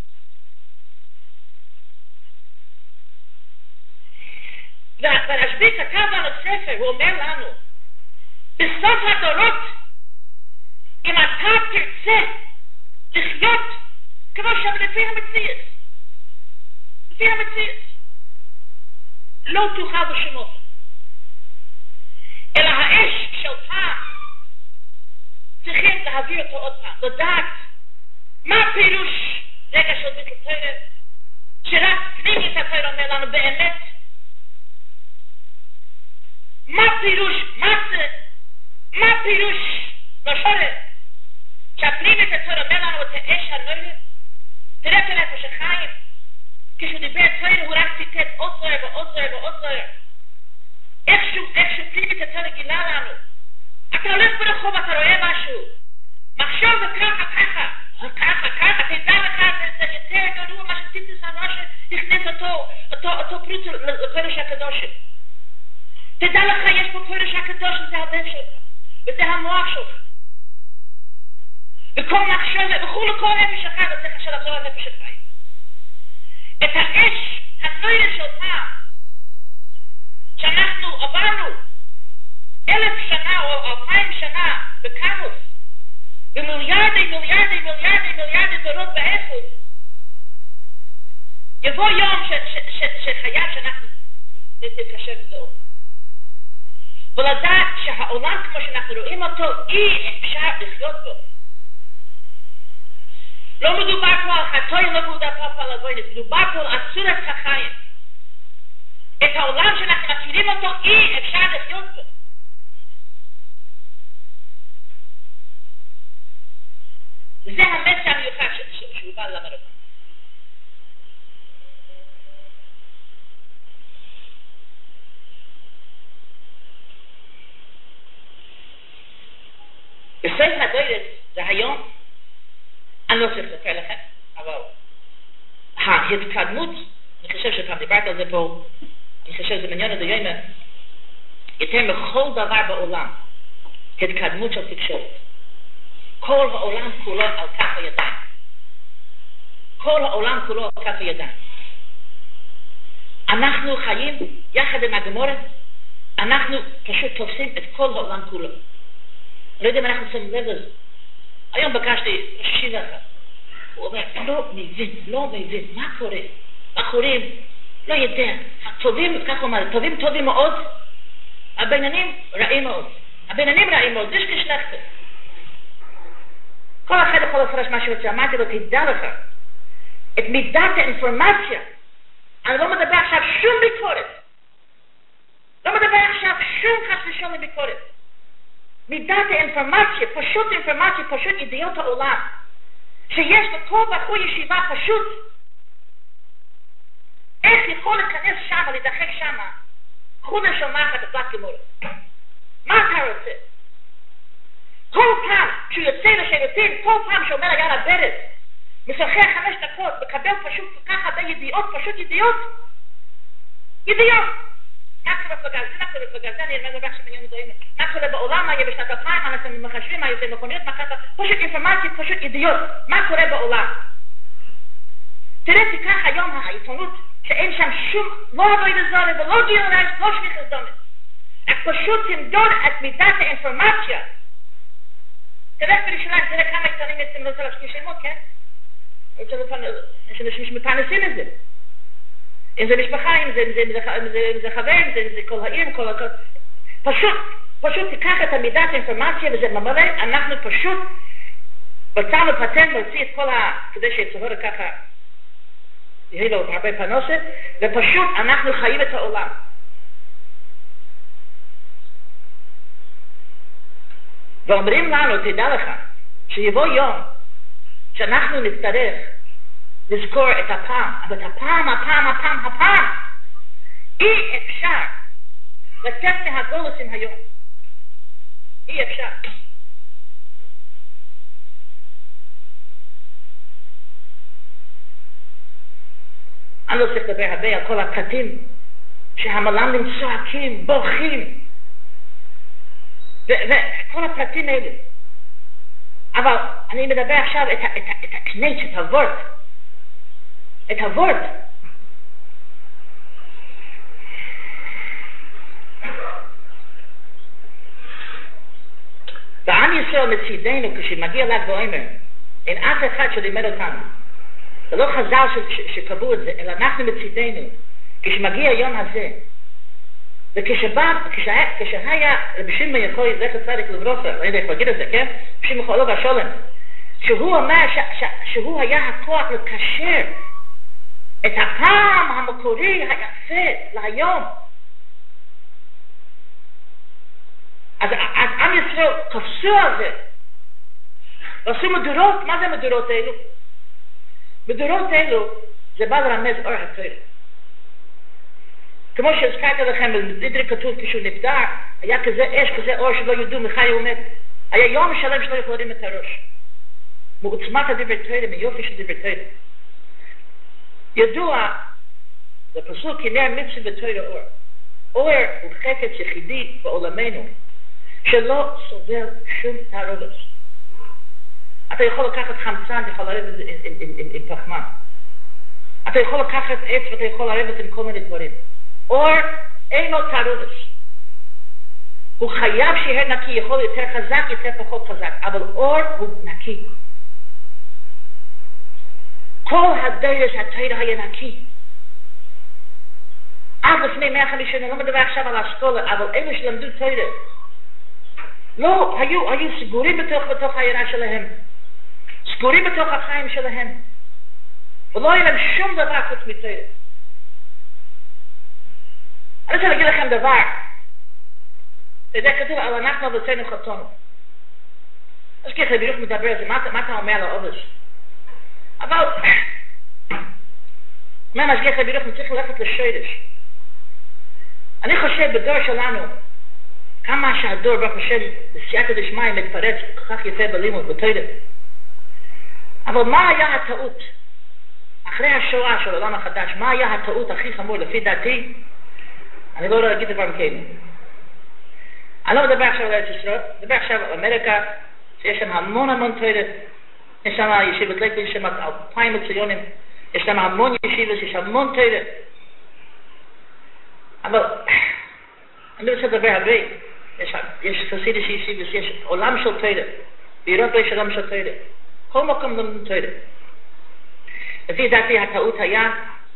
והרשב"י כתב לנו ספר, הוא אומר לנו, בסוף הדורות, אם אתה תרצה לחיות כמו שלפי המציאות, לפי המציאות, לא תוכל בשמות, אלא האש של פעם צריכים להעביר אותו עוד פעם, לדעת מה פירוש רגע של ביטל תורה, שרק פנימי את התורה אומר לנו באמת, מה פירוש, מה זה, מה פירוש לשורש, שהפנימי את התורה אומר לנו את האש הנוירת, תראה כאן איפה שחיים, כשהוא דיבר תורה הוא רק ציטט עוד תורה ועוד תורה ועוד תורה, איכשהו, איכשהו פנימי את התורה גילה לנו, אתה הולך ברחוב, אתה רואה משהו, מחשוב וככה, ככה, ככה, ככה, תדע לך, זה יותר גרוע מה שציטס הנושה, הכניס אותו, אותו, אותו פרוץ לקודש הקדוש. תדע לך, יש פה קודש הקדוש, זה הלב שלך, וזה המוח שלך. וכל מחשב, וכול לכל נפש אחד, אתה צריך עכשיו לחזור לנפש שלך. את האש, הנוירה של פעם, שאנחנו עברנו אלף שנה או אלפיים שנה בקמוס, במיליארדי, מיליארדי, מיליארדי, מיליארדי דורות באיכות, יבוא יום שחייב שאנחנו נתקשר לזה עוד. ולדעת שהעולם כמו שאנחנו רואים אותו, אי אפשר לחיות בו. לא מדובר פה על חטוי, לא מדובר פה על עבודת, מדובר פה על צורת החיים. את העולם שאנחנו מכירים אותו, אי אפשר לחיות בו. וזה המסר המיוחד שהוא בא ללמד אותנו. בסוף הדורת זה היום, אני לא צריך לספר לכם, אבל ההתקדמות, אני חושב שפעם דיברת על זה פה, אני חושב שזה מעניין את היומה, יותר מכל דבר בעולם, התקדמות של תקשורת. כל העולם כולו על כף הידיים. כל העולם כולו על כף הידיים. אנחנו חיים יחד עם הגמורה, אנחנו פשוט תופסים את כל העולם כולו. לא יודע אם אנחנו שמים לב לזה. היום בקשתי שישים ואחת. הוא אומר, לא מבין, לא מבין, מה קורה? בחורים, לא יודע. הטובים, כך הוא אומר, טובים טובים מאוד, הבינונים רעים מאוד. הבינונים רעים מאוד, זה שכשלכת. כל אחד יכול לפרש מה שרוצה. אמרתי לו, תדע לך, את מידת האינפורמציה, אני לא מדבר עכשיו שום ביקורת. לא מדבר עכשיו שום חס ושלום ביקורת. מידת האינפורמציה, פשוט אינפורמציה, פשוט ידיעות העולם. שיש לכל בחור ישיבה פשוט. איך יכול להיכנס שם, להידחק שם, חונה שומחת את גמורה. מה אתה רוצה? כל פעם שהוא יוצא לשירותים, כל פעם שאומר היה לברז, משוחח חמש דקות, מקבל פשוט כך הרבה ידיעות, פשוט ידיעות. ידיעות. מה קורה בגז? מה קורה בגז? אני אלמד לבח שמיון דועים. מה קורה בעולם? מה יהיה בשנת אלפיים? מה נעשה מחשבים? מה יוצא מכוניות? מה קרה? פשוט אינפורמציה, פשוט ידיעות. מה קורה בעולם? תראה, תיקח היום העיתונות, שאין שם שום, לא עבוד הזונה ולא גיורש, לא שליח הזונה. רק פשוט תמדוד את מידת האינפורמציה. תלך בירושלים, תראה כמה עיתונים יצאים, לא רוצה להשקיע שמות, כן? יש אנשים שמפרנסים את זה. אם זה משפחה, אם זה חברים, אם זה כל העיר, כל הכל. פשוט, פשוט תיקח את המידת האינפורמציה וזה ממלא, אנחנו פשוט בצענו פטנט להוציא את כל ה... כדי שיצהור ככה, יהיה לו הרבה פרנסה, ופשוט אנחנו חיים את העולם. ואומרים לנו, תדע לך, שיבוא יום שאנחנו נצטרך לזכור את הפעם, אבל הפעם, הפעם, הפעם, הפעם, אי אפשר לצאת מהגולוסים היום. אי אפשר. אני לא צריך לדבר הרבה על כל הפרטים שהמלמדים צועקים, בורחים, וכל הפרטים האלה. אבל אני מדבר עכשיו את הקנץ, את הוורט. את הוורט. ועם ישראל מצידנו כשמגיע ל"ג בעומר, אין אף אחד שלימד אותנו. זה לא חז"ל שקבעו את זה, אלא אנחנו מצידנו. כשמגיע היום הזה, וכשבא, כשהיה רבי שמעון יחוי, זכר צדיק לברכה, אני יודע איך להגיד את זה, כן? רבי שמעון יחוי עליו השלום, שהוא אומר שהוא היה הכוח לקשר את הפעם המקורי היפה להיום. אז עם ישראל תפסו על זה, ועשו מדורות. מה זה מדורות אלו? מדורות אלו זה בא לרמז אור התורה. כמו שהזכרתי לכם, בדברי כתוב כשהוא נפטר, היה כזה אש, כזה אור שלא ידעו מחי הוא מת. היה יום שלם שלא יכולים להרים את הראש. מעוצמת הדברי תורה, מיופי של דברי תורה. ידוע, זה פסוק, כנר מצווה בתורה אור. אור הוא חפץ יחידי בעולמנו, שלא סובל שום תערובת. אתה יכול לקחת חמצן, אתה יכול לערב את זה עם פחמן. אתה יכול לקחת עץ ואתה יכול לערב את זה עם כל מיני דברים. אור אין לו תערובת. הוא חייב שיהיה נקי, יכול יותר חזק, יותר פחות חזק, אבל אור הוא נקי. כל הדרס התורה היה נקי. עד לפני מאה וחמישים שנה, לא מדבר עכשיו על האסכולה, אבל אלה שלמדו תורה, לא, היו, היו סגורים בתוך, בתוך העירה שלהם, סגורים בתוך החיים שלהם, ולא היה להם שום דבר חוץ מתורה. אני רוצה להגיד לכם דבר, זה כתוב על אנחנו ובצנו חתונו. אז ככה בירוך מדבר על זה, מה אתה אומר לעובש? אבל, מה משגיח לבירוך, אני צריך ללכת לשורש. אני חושב בדור שלנו, כמה שהדור ברוך השם בסייעתא דשמיא מתפרץ כל כך יפה בלימוד, בתורה. אבל מה היה הטעות? אחרי השואה של העולם החדש, מה היה הטעות הכי חמור לפי דעתי? אני לא רוצה להגיד דבר כאלה. אני לא מדבר עכשיו על ארץ ישראל, מדבר עכשיו על אמריקה, שיש שם המון המון תורה, יש שם ישיבת ליכוד, יש שם אלפיים ציונים, יש שם המון ישיבות, יש המון תורה. אבל אני רוצה לדבר הרבה, יש, יש חסידות ישיבות, יש עולם של תורה, באירופה יש עולם של תורה, כל מקום לומדים תורה. לפי דעתי הטעות היה,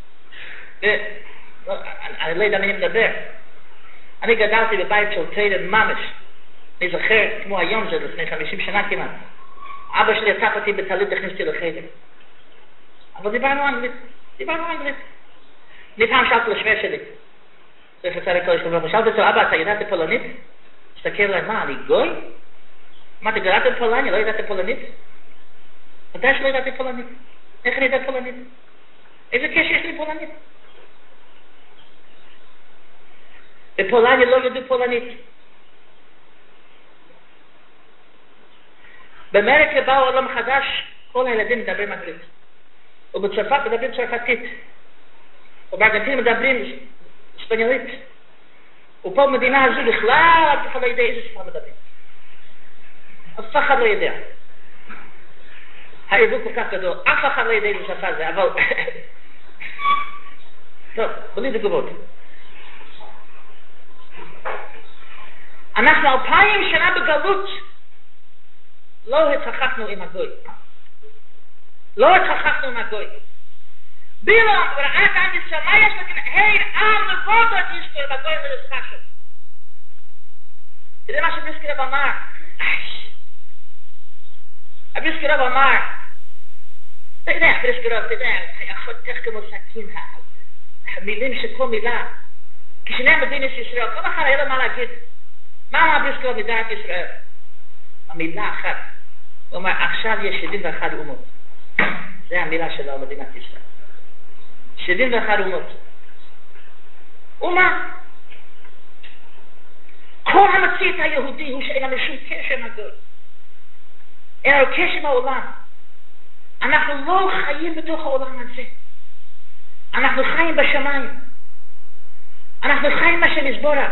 אני לא יודע מי מדבר, אני גדלתי בבית של תורה ממש, אני זוכר כמו היום זה לפני חמישים שנה כמעט, אבא שלי יצח אותי בטלית, הכניסתי לחדר, אבל דיברנו אנגלית, דיברנו אנגלית. אני פעם שאלתי לשמר שלי, צריך לצער כל השלום, שאלתי אותו, אבא, אתה ידעת פולנית? הסתכל עליי, מה, אני גוי? מה, אתה גדלת בפולניה, לא ידעת פולנית? מתי שלא ידעתי פולנית? איך אני ידעת פולנית? איזה קשר יש לי פולנית? בפולניה לא ידעו פולנית. באמריקה באו עולם חדש, כל הילדים מדברים אנגלית. ובצרפת מדברים צרפתית. ובארגנטינה מדברים ספניולית. ופה במדינה הזו בכלל אף אחד לא יודע איזה שפה מדברים. אף אחד לא יודע. העיוות כל כך גדול, אף אחד לא יודע איזה שפה זה, אבל... טוב, בלי דגובות. אנחנו אלפיים שנה בגלות לא התחככנו עם הגוי. לא התחככנו עם הגוי. בילום, ורעת עם ישראל, מה יש לכם? היי, עם לבודות יזכור בגוי ולסחשו. זה מה שבריסקי רב אמר. הבריסקי רב אמר, אתה יודע, בריסקי רב, אתה יודע, היה חותך כמו סכין, המילים של כל מילה. כשנהיה מדינת ישראל, כל אחד היה לו מה להגיד. מה אמר בריסקי רב מדינת ישראל? המילה אחת. הוא אומר, עכשיו יש שבעים ואחת אומות. זה המילה שלו, מדינת ישראל. שבעים ואחת אומות. ומה? כל המצית היהודי הוא שאין לנו שום קשר מהגוי. אין לנו קשר מהעולם. אנחנו לא חיים בתוך העולם הזה. אנחנו חיים בשמיים. אנחנו חיים מה שנסבורך.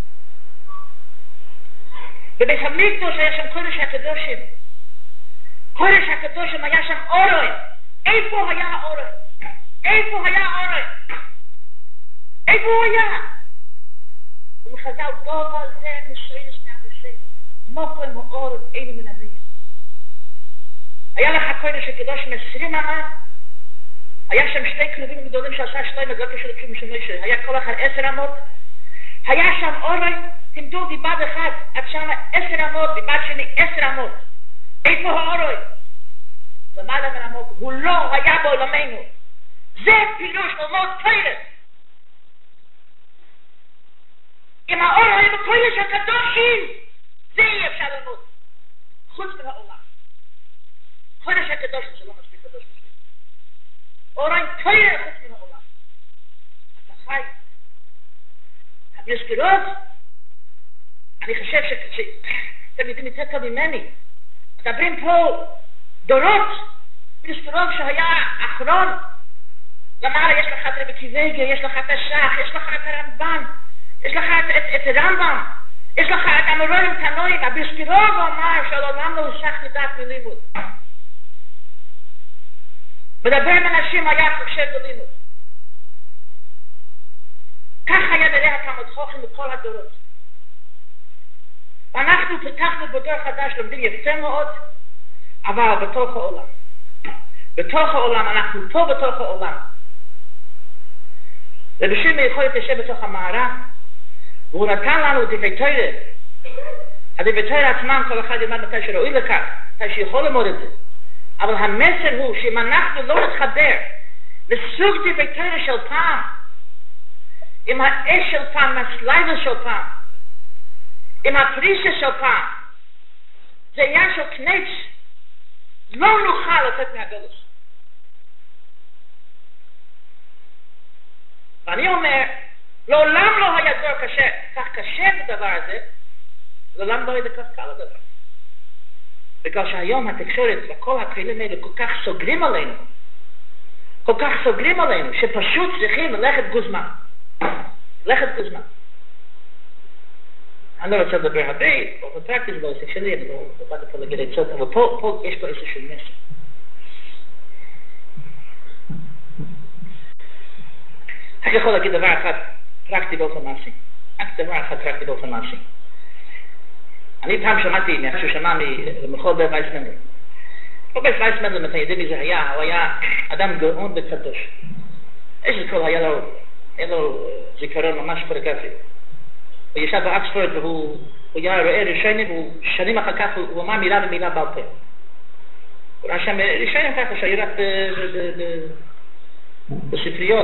בבית המקדוש היה שם קודש הקדושים. קודש הקדושים היה שם אורוי. איפה היה האורוי? איפה היה האורוי? איפה הוא היה? הוא מחזל דוב על זה משריש מהבשם. מוקו עם האור אינו מן המין. היה לך קודש הקדושים עשרים אמה. היה שם שתי כלובים גדולים שעשה שתיים מגלקה של הכלום שמשה. היה כל אחד עשר אמות. היה שם אורוי. תמדו דיבד אחד, עד שם עשר אמות, דיבד שני עשר אמות. איפה האורוי? למעלה מן אמות, הוא לא היה בעולמנו. זה פירוש ללמוד תורה. אם האור היה בקודש הקדושים, זה אי אפשר ללמוד. חוץ מן העולם. קודש הקדושים זה לא מספיק קדוש מספיק. אור אין תורה חוץ מן העולם. אתה חי. הבריסקי-רב, אני חושב שאתם יודעים יותר טוב ממני. מדברים פה דורות. בריסקי-רב שהיה אחרון. למעלה יש לך את רבי קיוויגר, יש לך את השח, יש לך את הרמב"ן, יש לך את, את, את הרמב"ם, יש לך את המורים תנועים. הבריסקי-רב אמר שהעולם לא הושך לדעת מלימוד. מדבר עם אנשים היה חושב בלימוד. כך היה נראה התלמוד חכם בכל הדורות. ואנחנו פתחנו בדור חדש, לומדים יפה מאוד, אבל בתוך העולם. בתוך העולם, אנחנו פה בתוך העולם. ובשביל מי יכול להתיישב בתוך המערה, והוא נתן לנו דברי תורה. הדברי תורה עצמם, כל אחד ילמד מתי שראוי לכך, מתי שיכול ללמוד את זה. אבל המסר הוא שאם אנחנו לא נתחבר לסוג דברי תורה של פעם, עם האש של פעם, הסלילה של פעם, עם הפרישה של פעם, זה עניין של קנץ, לא נוכל לצאת מהגלות. ואני אומר, לעולם לא היה דור קשה, כך קשה בדבר הזה, לעולם לא היה כך קל הדבר. בגלל שהיום התקשורת וכל הכלים האלה כל כך סוגרים עלינו, כל כך סוגרים עלינו, שפשוט צריכים ללכת גוזמה. ללכת גוזמה. אני לא רוצה לדבר הרבה, באופן פרקטי זה לא עסק שלי, אני לא באתי פה להגיד עצות, אבל פה, פה יש פה איזשהו מסר. איך יכול להגיד דבר אחד פרקטי באופן מעשי? רק דבר אחד פרקטי באופן מעשי. אני פעם שמעתי, מאחר שהוא שמע ממחול בר וייסמנדל. רוברט וייסמנדל, אתם יודעים מי זה היה, הוא היה אדם גאון וקדוש. יש לכל, היה לו, היה לו זיכרון ממש פרגפי. הוא ישב באקספורד והוא היה רואה ראשונים, והוא שנים אחר כך הוא אמר מילה ומילה בעל פה. הוא ראה שם ראשונים ככה שהיו רק בספריות.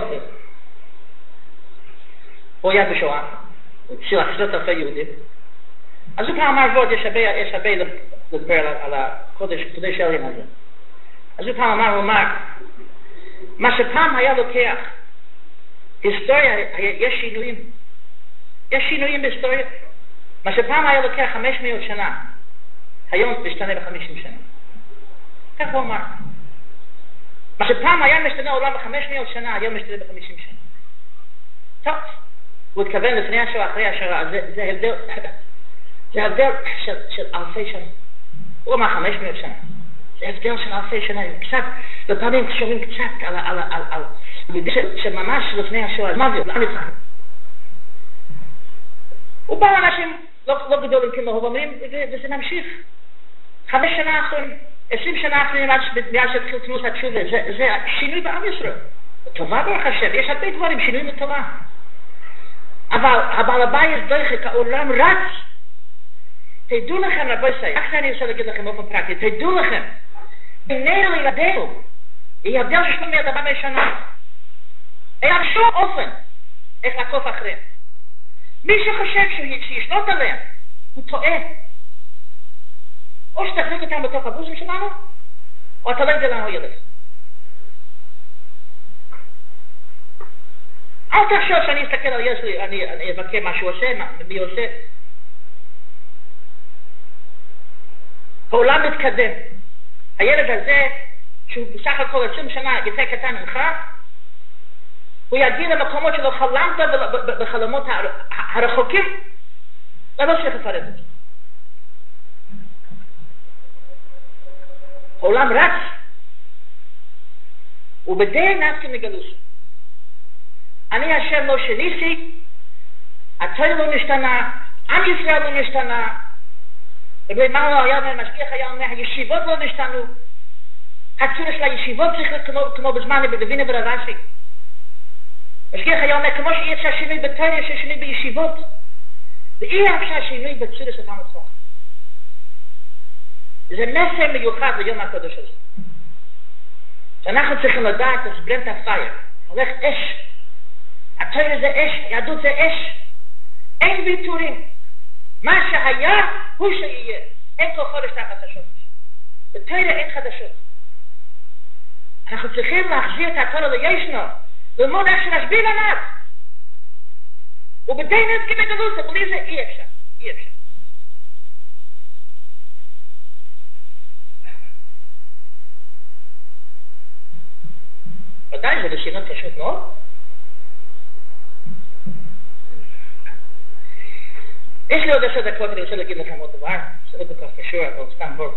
הוא היה בשואה, הוא הציל עשרות אלפי יהודים. אז הוא פעם אמר ועוד, יש הרבה לדבר על הקודש, קודש אלוהים הזה. אז הוא פעם אמר, הוא אמר, מה שפעם היה לוקח, היסטוריה, יש שינויים. יש שינויים בהיסטוריה. מה שפעם היה לוקח חמש מאות שנה, היום משתנה בחמישים שנה. כך הוא אמר. מה שפעם היה משתנה עולם בחמש מאות שנה, היום משתנה בחמישים שנה. טוב, הוא התכוון לפני השואה, אחרי השואה, זה, זה הבדל, זה הבדל של, של אלפי שנה. הוא אמר חמש מאות שנה. זה הבדל של אלפי שנה. קצת, לפעמים שומעים קצת על, על, על, על, על, שממש לפני השואה, מה זה? לאן נצטרך? ובאו אנשים לא, לא גדולים כמו אומרים, וזה ממשיך. חמש שנה אחרונים, עשרים שנה אחרונים, מאז שהתחיל תנוס התשובה, זה, זה שינוי בעם ישראל. טובה ברוך השם, יש הרבה דברים, שינויים לטובה. אבל הבעל הבית דרך העולם רץ. תדעו לכם רבוי סי, איך זה אני רוצה להגיד לכם באופן פרקטי, תדעו לכם, בינינו לילדינו, יהיה הבדל של שלום מיד הבא משנה. אין שום אופן איך לעקוף אחריהם. מי שחושב שישלוט עליהם, הוא טועה. או שתחזיק אותם בתוך הבוזים שלנו, או אתה לא יודע לנו ילד. אל תחשוב שאני אסתכל על ילד שלי, אני אבקר מה שהוא עושה, מי עושה. העולם מתקדם. הילד הזה, שהוא בסך הכל עשרים שנה יותר קטן ממך, הוא יגיע למקומות שלא חלמת בחלומות הרחוקים, ולא צריך לפרט את זה. העולם רץ, ובדי נעשתי מגלוס. אני השם לא שניסי, התורה לא משתנה, עם ישראל לא משתנה, רבי מרלו היה אומר, משגיח היה אומר, הישיבות לא נשתנו, הצורה של הישיבות צריך כמו, כמו בזמן בדבינה ברבשי. משגיח היה אומר, כמו שאי אפשר שינוי בתורה, יש שינוי בישיבות, ואי אפשר שינוי בצורה של פעם עצמך. זה מסר מיוחד ליום הקודש הזה. שאנחנו צריכים לדעת, זה ברנט הפייר, הולך אש. התורה זה אש, יהדות זה אש. אין ויתורים. מה שהיה הוא שיהיה. אין כל חודש תחת השמש. בתורה אין חדשות. אנחנו צריכים להחזיר את התורה לישנו, ללמוד איך שנשביל עליו. ובדי נזכים מגלוס, בלי זה אי אפשר. אי אפשר. ודאי זה בשינות פשוט מאוד. יש לי עוד עשר דקות, אני רוצה להגיד לכם עוד דבר, זה לא כל כך קשור, אבל סתם וורט.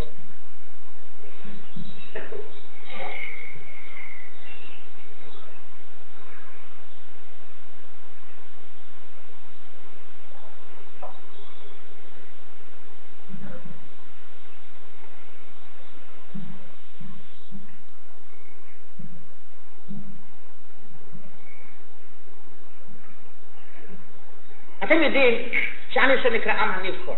אתם יודעים שעם ישראל נקרא עם הנבחר.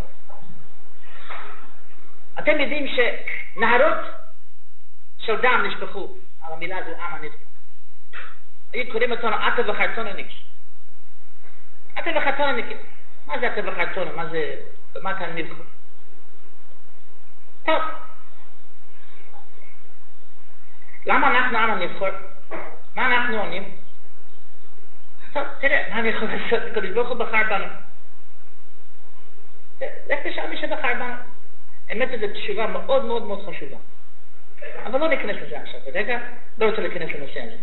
אתם יודעים שנהרות של דם נשפכו על המילה הזו עם הנבחר. היו קוראים אותנו עטה וחרטונניקס. עטה וחרטונניקס. מה זה עטה וחרטונניקס? מה זה, מה כאן נבחר? טוב. למה אנחנו עם הנבחר? מה אנחנו עונים? טוב, תראה, מה אני יכול לעשות? הקדוש ברוך הוא בחר בנו. לך תשאל מי שבחר בנו. האמת זו תשובה מאוד מאוד מאוד חשובה. אבל לא ניכנס לזה עכשיו. ברגע, לא רוצה להיכנס לנושא הזה.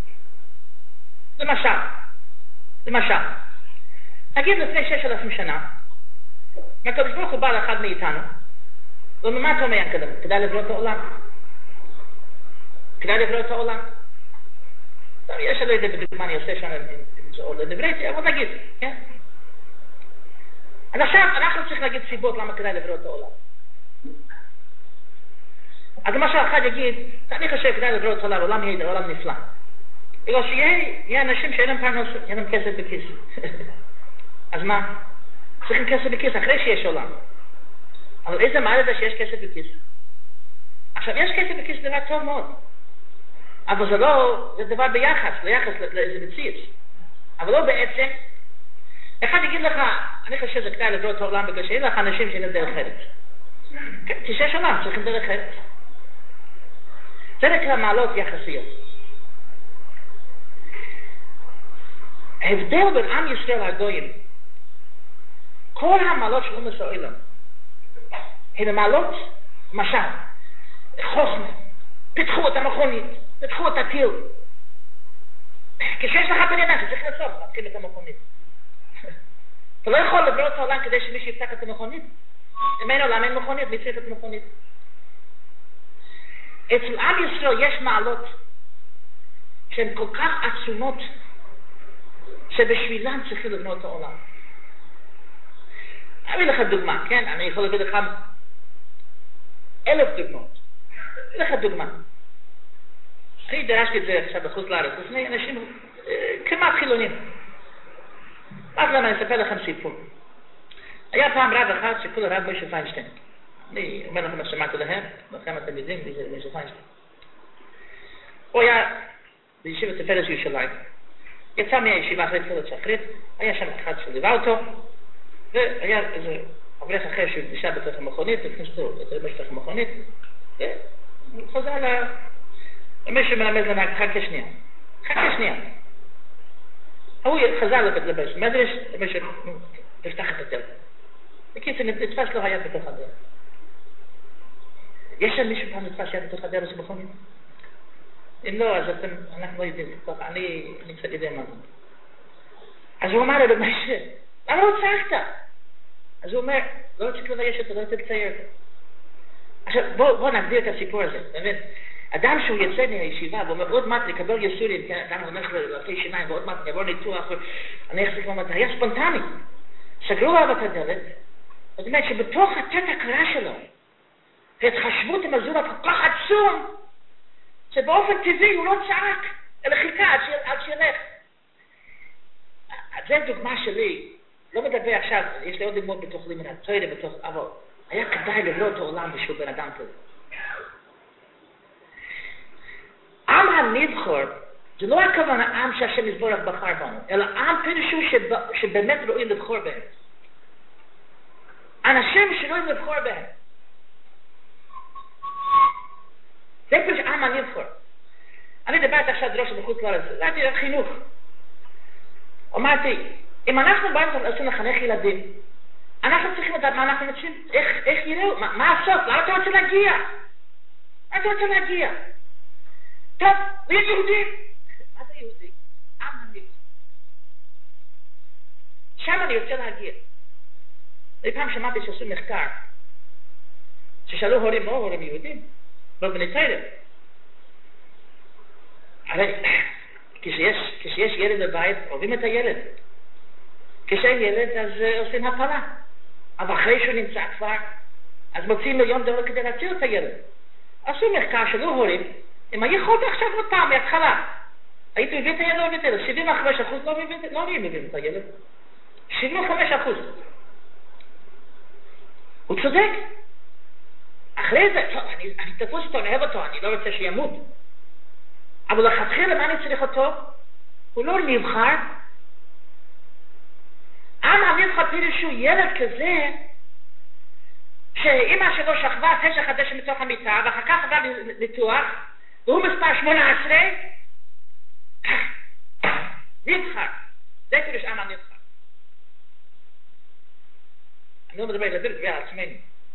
למשל, למשל, נגיד לפני שש אלפים שנה, הקדוש ברוך הוא בא לאחד מאיתנו, ומה אתה אומר קדם? כדאי לברוא את העולם. כדאי לברוא את העולם. יש לנו את זה בדוגמה, אני עושה שם עם זה עוד לדברתי, אבל נגיד, כן? אז עכשיו אנחנו צריכים להגיד סיבות למה כדאי לברוא את העולם. אז למשל אחד יגיד, אני חושב כדאי לברוא את העולם, העולם יהיה עולם נפלא. בגלל שיהיה אנשים שאין להם פרנס, אין להם כסף בכיס. אז מה? צריכים כסף בכיס אחרי שיש עולם. אבל איזה מעל זה שיש כסף בכיס? עכשיו, יש כסף בכיס דבר טוב מאוד. אבל זה לא, זה דבר ביחס, ליחס לאיזה מציאות. אבל לא בעצם, אחד יגיד לך, אני חושב שזה כדאי לברוא את העולם בגלל שאין לך אנשים שאין דרך ארץ. כן, תשש עולם, צריכים דרך ארץ. זה נקרא מעלות יחסיות. ההבדל בין עם ישראל והגויים, כל המעלות של אומות העולם, הן מעלות, למשל, חוכמה, פיתחו את המכונית, פיתחו את הטיל. כשיש לך פנייה, צריך לעשות, להתחיל את המכונית. אתה לא יכול לברוא את העולם כדי שמישהו יפתח את המכונית. אם אין עולם, אין מכונית, מי צריך את המכונית? אצל עם ישראל יש מעלות שהן כל כך עצומות שבשבילן צריכים לבנות את העולם. אני אביא לך דוגמה, כן? אני יכול להביא לך אלף דוגמאות. אביא לך דוגמה. אני דרשתי את זה עכשיו בחוץ לארץ, לפני אנשים כמעט חילונים. אז למה אני אספר לכם סיפור. היה פעם רב אחד שכול הרב משה פיינשטיין. אני אומר לכם מה שמעתי להם, לכם אתם יודעים מי זה משה פיינשטיין. הוא היה בישיבת תפארת ירושלים. יצא מהישיבה אחרי תפילת שחרית, היה שם אחד שליווה אותו, והיה איזה אברך אחר שנשאר בתוך המכונית, הכניסו את רבי בתוך המכונית, והוא חוזר ל... מישהו מלמד לנהג, חכה שנייה. חכה שנייה. הוא חזר לבית מדרש, מישהו תפתח את הטלפון. בקיצור, נתפס לו היה בתוך הדרך. יש שם מישהו פעם נתפס היה בתוך הדרך שבכונית? אם לא, אז אתם, אנחנו לא יודעים, אני, אני קצת יודע מה זה. אז הוא אמר לו, משה, למה לא צעקת? אז הוא אומר, לא רציתי לבייש אותו, לא רציתי לצייר אותו. עכשיו, בואו בוא נגדיר את הסיפור הזה, באמת. אדם שהוא יצא מהישיבה, והוא אומר, עוד מעט לקבל יסורים, כן, אדם הולך לרפי שיניים, ועוד מעט נעבור ניתוח, אני אחזיק לומר, זה היה ספונטני. סגרו עליו את הדלת, זאת אומרת שבתוך התת הקרה שלו, והתחשבות עם הזור כל כך עצום, שבאופן טבעי הוא לא צעק, אלא חיכה עד, עד שילך. זו דוגמה שלי, לא מדבר עכשיו, יש לי עוד דוגמאות בתוך לימוד התורה, בתוך, אבל היה כדאי לראות את העולם בשביל בן אדם כזה. עם הנבחר, זה לא הכוונה עם שהשם יזבורך בחר בנו, אלא עם פירושו שבאמת רואים לבחור בהם. אנשים שרואים לבחור בהם. זה פירוש עם הנבחר. אני דיברתי עכשיו דרוש בחוץ לארץ, ראיתי רק חינוך. אמרתי, אם אנחנו באים לעשות לחנך ילדים, אנחנו צריכים לדעת מה אנחנו רוצים, איך, איך יראו, מה, מה הסוף, למה אתה רוצה להגיע? מה אתה רוצה להגיע? טוב, להיות יהודי. מה זה יהודי? עם הנבחר. שם אני רוצה להגיע. אני פעם שמעתי שעשו מחקר, ששאלו הורים, לא הורים יהודים, לא בני תורה. הרי כשיש, כשיש ילד בבית, אוהבים את הילד. כשאין ילד, אז uh, עושים הפלה. אבל אחרי שהוא נמצא כבר, אז מוציאים מיליון דולר כדי להציל את הילד. עשו מחקר שלא הורים, אם אני יכולת עכשיו עוד פעם, מההתחלה, הייתי מביא את הילד או מביא את הילד, שבעים וחמישה אחוז לא מביא, לא מביא את הילד. שבעים וחמישה אחוז. הוא צודק. אחרי זה, טוב, אני, אני תפוס אותו, אני אוהב אותו, אני לא רוצה שימות. אבל לכתחילה, למה אני צריך אותו? הוא לא נבחר. עם הנבחר פירושו ילד כזה, שאמא שלו שכבה תשע חדש מתוך המיטה, ואחר כך עבר ניתוח, והוא מספר שמונה עשרה, נבחר. זה פירוש עם הנבחר. אני לא מדבר לדבר דבר על עצמנו.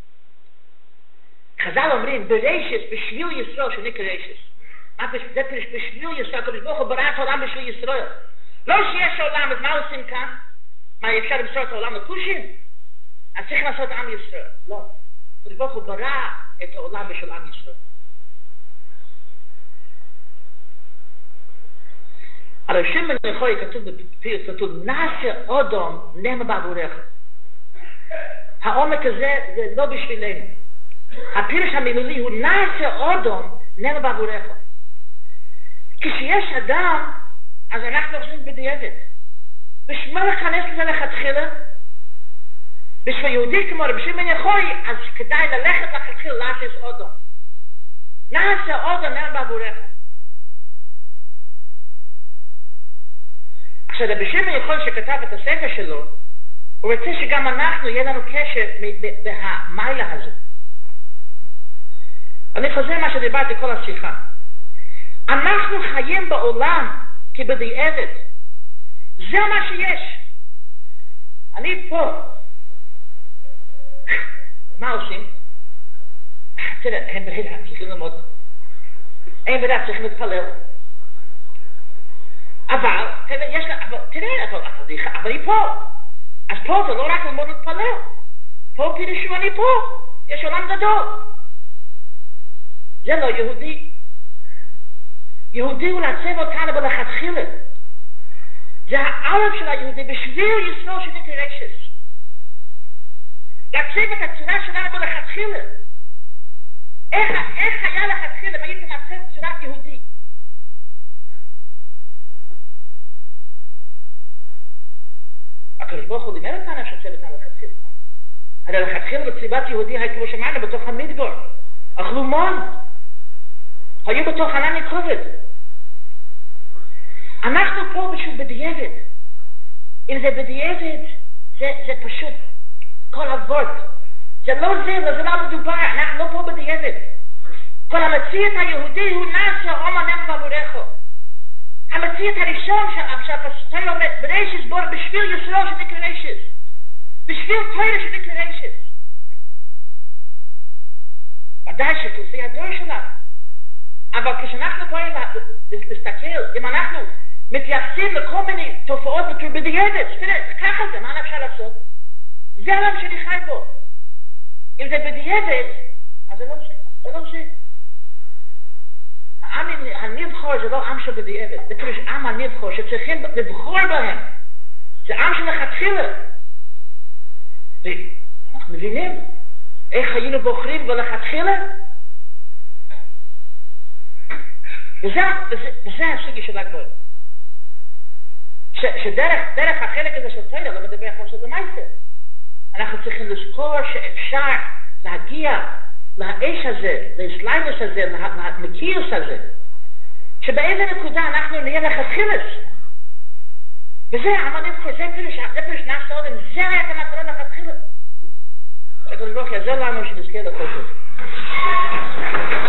חז"ל אומרים, ברשס, בשביל ישראל, שנקרא רשס. זה פירוש בשביל ישראל, הקדוש ברוך הוא ברא את העולם בשביל ישראל. לא שיש עולם, אז מה עושים כאן? מה, אפשר למסור את העולם לכושים? אז צריך לעשות עם ישראל. לא. הקדוש ברוך הוא ברא את העולם בשביל עם ישראל. אבל שמעון יחוי כתוב בפיוט כתוב נעשה אדום נאמה בעבורך. העומק הזה זה לא בשבילנו. הפירוש המילולי הוא נעשה אדום נאמה בעבורך. כשיש אדם אז אנחנו עושים בדיעבד. בשביל מה להיכנס לזה לכתחילה? בשביל יהודי כמו רבי שמעון יחוי אז כדאי ללכת לכתחילה לעשות אדום. נעשה אדום נאמה בעבורך. עכשיו רבי שמעון יחוי שכתב את הספר שלו הוא רוצה שגם אנחנו יהיה לנו קשר במיילה הזה. אני חוזר מה שדיברתי כל השיחה. אנחנו חיים בעולם כבדיעבד. זה מה שיש. אני פה. מה עושים? תראה, הם ברירה, צריכים ללמוד. הם ברירה, צריכים להתפלל. אבל, תראה, יש לה, אבל, תראה, אבל, אבל היא פה. אז פה זה לא רק ללמוד להתפלל. פה פירושו אני פה. יש עולם גדול. זה לא יהודי. יהודי הוא לעצב אותנו בלכתחילה. זה האלף של היהודי בשביל ישנוא שנקרא רשס. לעצב את הצורה שלנו בלכתחילה. איך, איך היה לכתחילה אם הייתם לעצב צורת יהודי? הקדוש ברוך הוא לימד אותנו שעצב אותנו לכתחילה. הרי לכתחילה בצליבת יהודי היה כמו שמענו בתוך המדבר. אכלו מון. היו בתוך ענן כובד. אנחנו פה בשביל בדיעבד. אם זה בדיעבד, זה, זה פשוט כל הוורד. זה לא זה, זה לא מדובר, אנחנו לא פה בדיעבד. כל המציאת היהודי הוא נעשה עומא נאמה בעבורך. המציאת הראשון שהפסטר אומר, ברשס בור בשביל ישרו שנקרא רשס. בשביל תוירה שנקרא רשס. ודאי שתעשי הדור שלנו. אבל כשאנחנו באים להסתכל, אם אנחנו מתייחסים לכל מיני תופעות בדיעבד, תראה, ככה זה, מה אפשר לעשות? זה העולם שאני חי בו. אם זה בדיעבד, אז זה לא זה, זה לא זה. העם הנבחור זה לא עם של בדיעבד, זה פירוש עם הנבחור שצריכים לבחור בהם. זה עם של לכתחילה. אנחנו מבינים איך היינו בוחרים בלכתחילה? וזה, וזה, וזה הסוגיה של הגבוהים. שדרך, דרך החלק הזה של תוירה, לא מדבר כמו שזה מייסר. אנחנו צריכים לזכור שאפשר להגיע לאש הזה, לאסלייבוס הזה, למקיוס הזה. שבאיזה נקודה אנחנו נהיה לכתחילס. וזה, אמרנו, זה פירוש, זה פירוש נעשה עוד, זה היה כמטרה לכתחילס. הקדוש ברוך הוא יעזור לנו שנזכה לכל זה.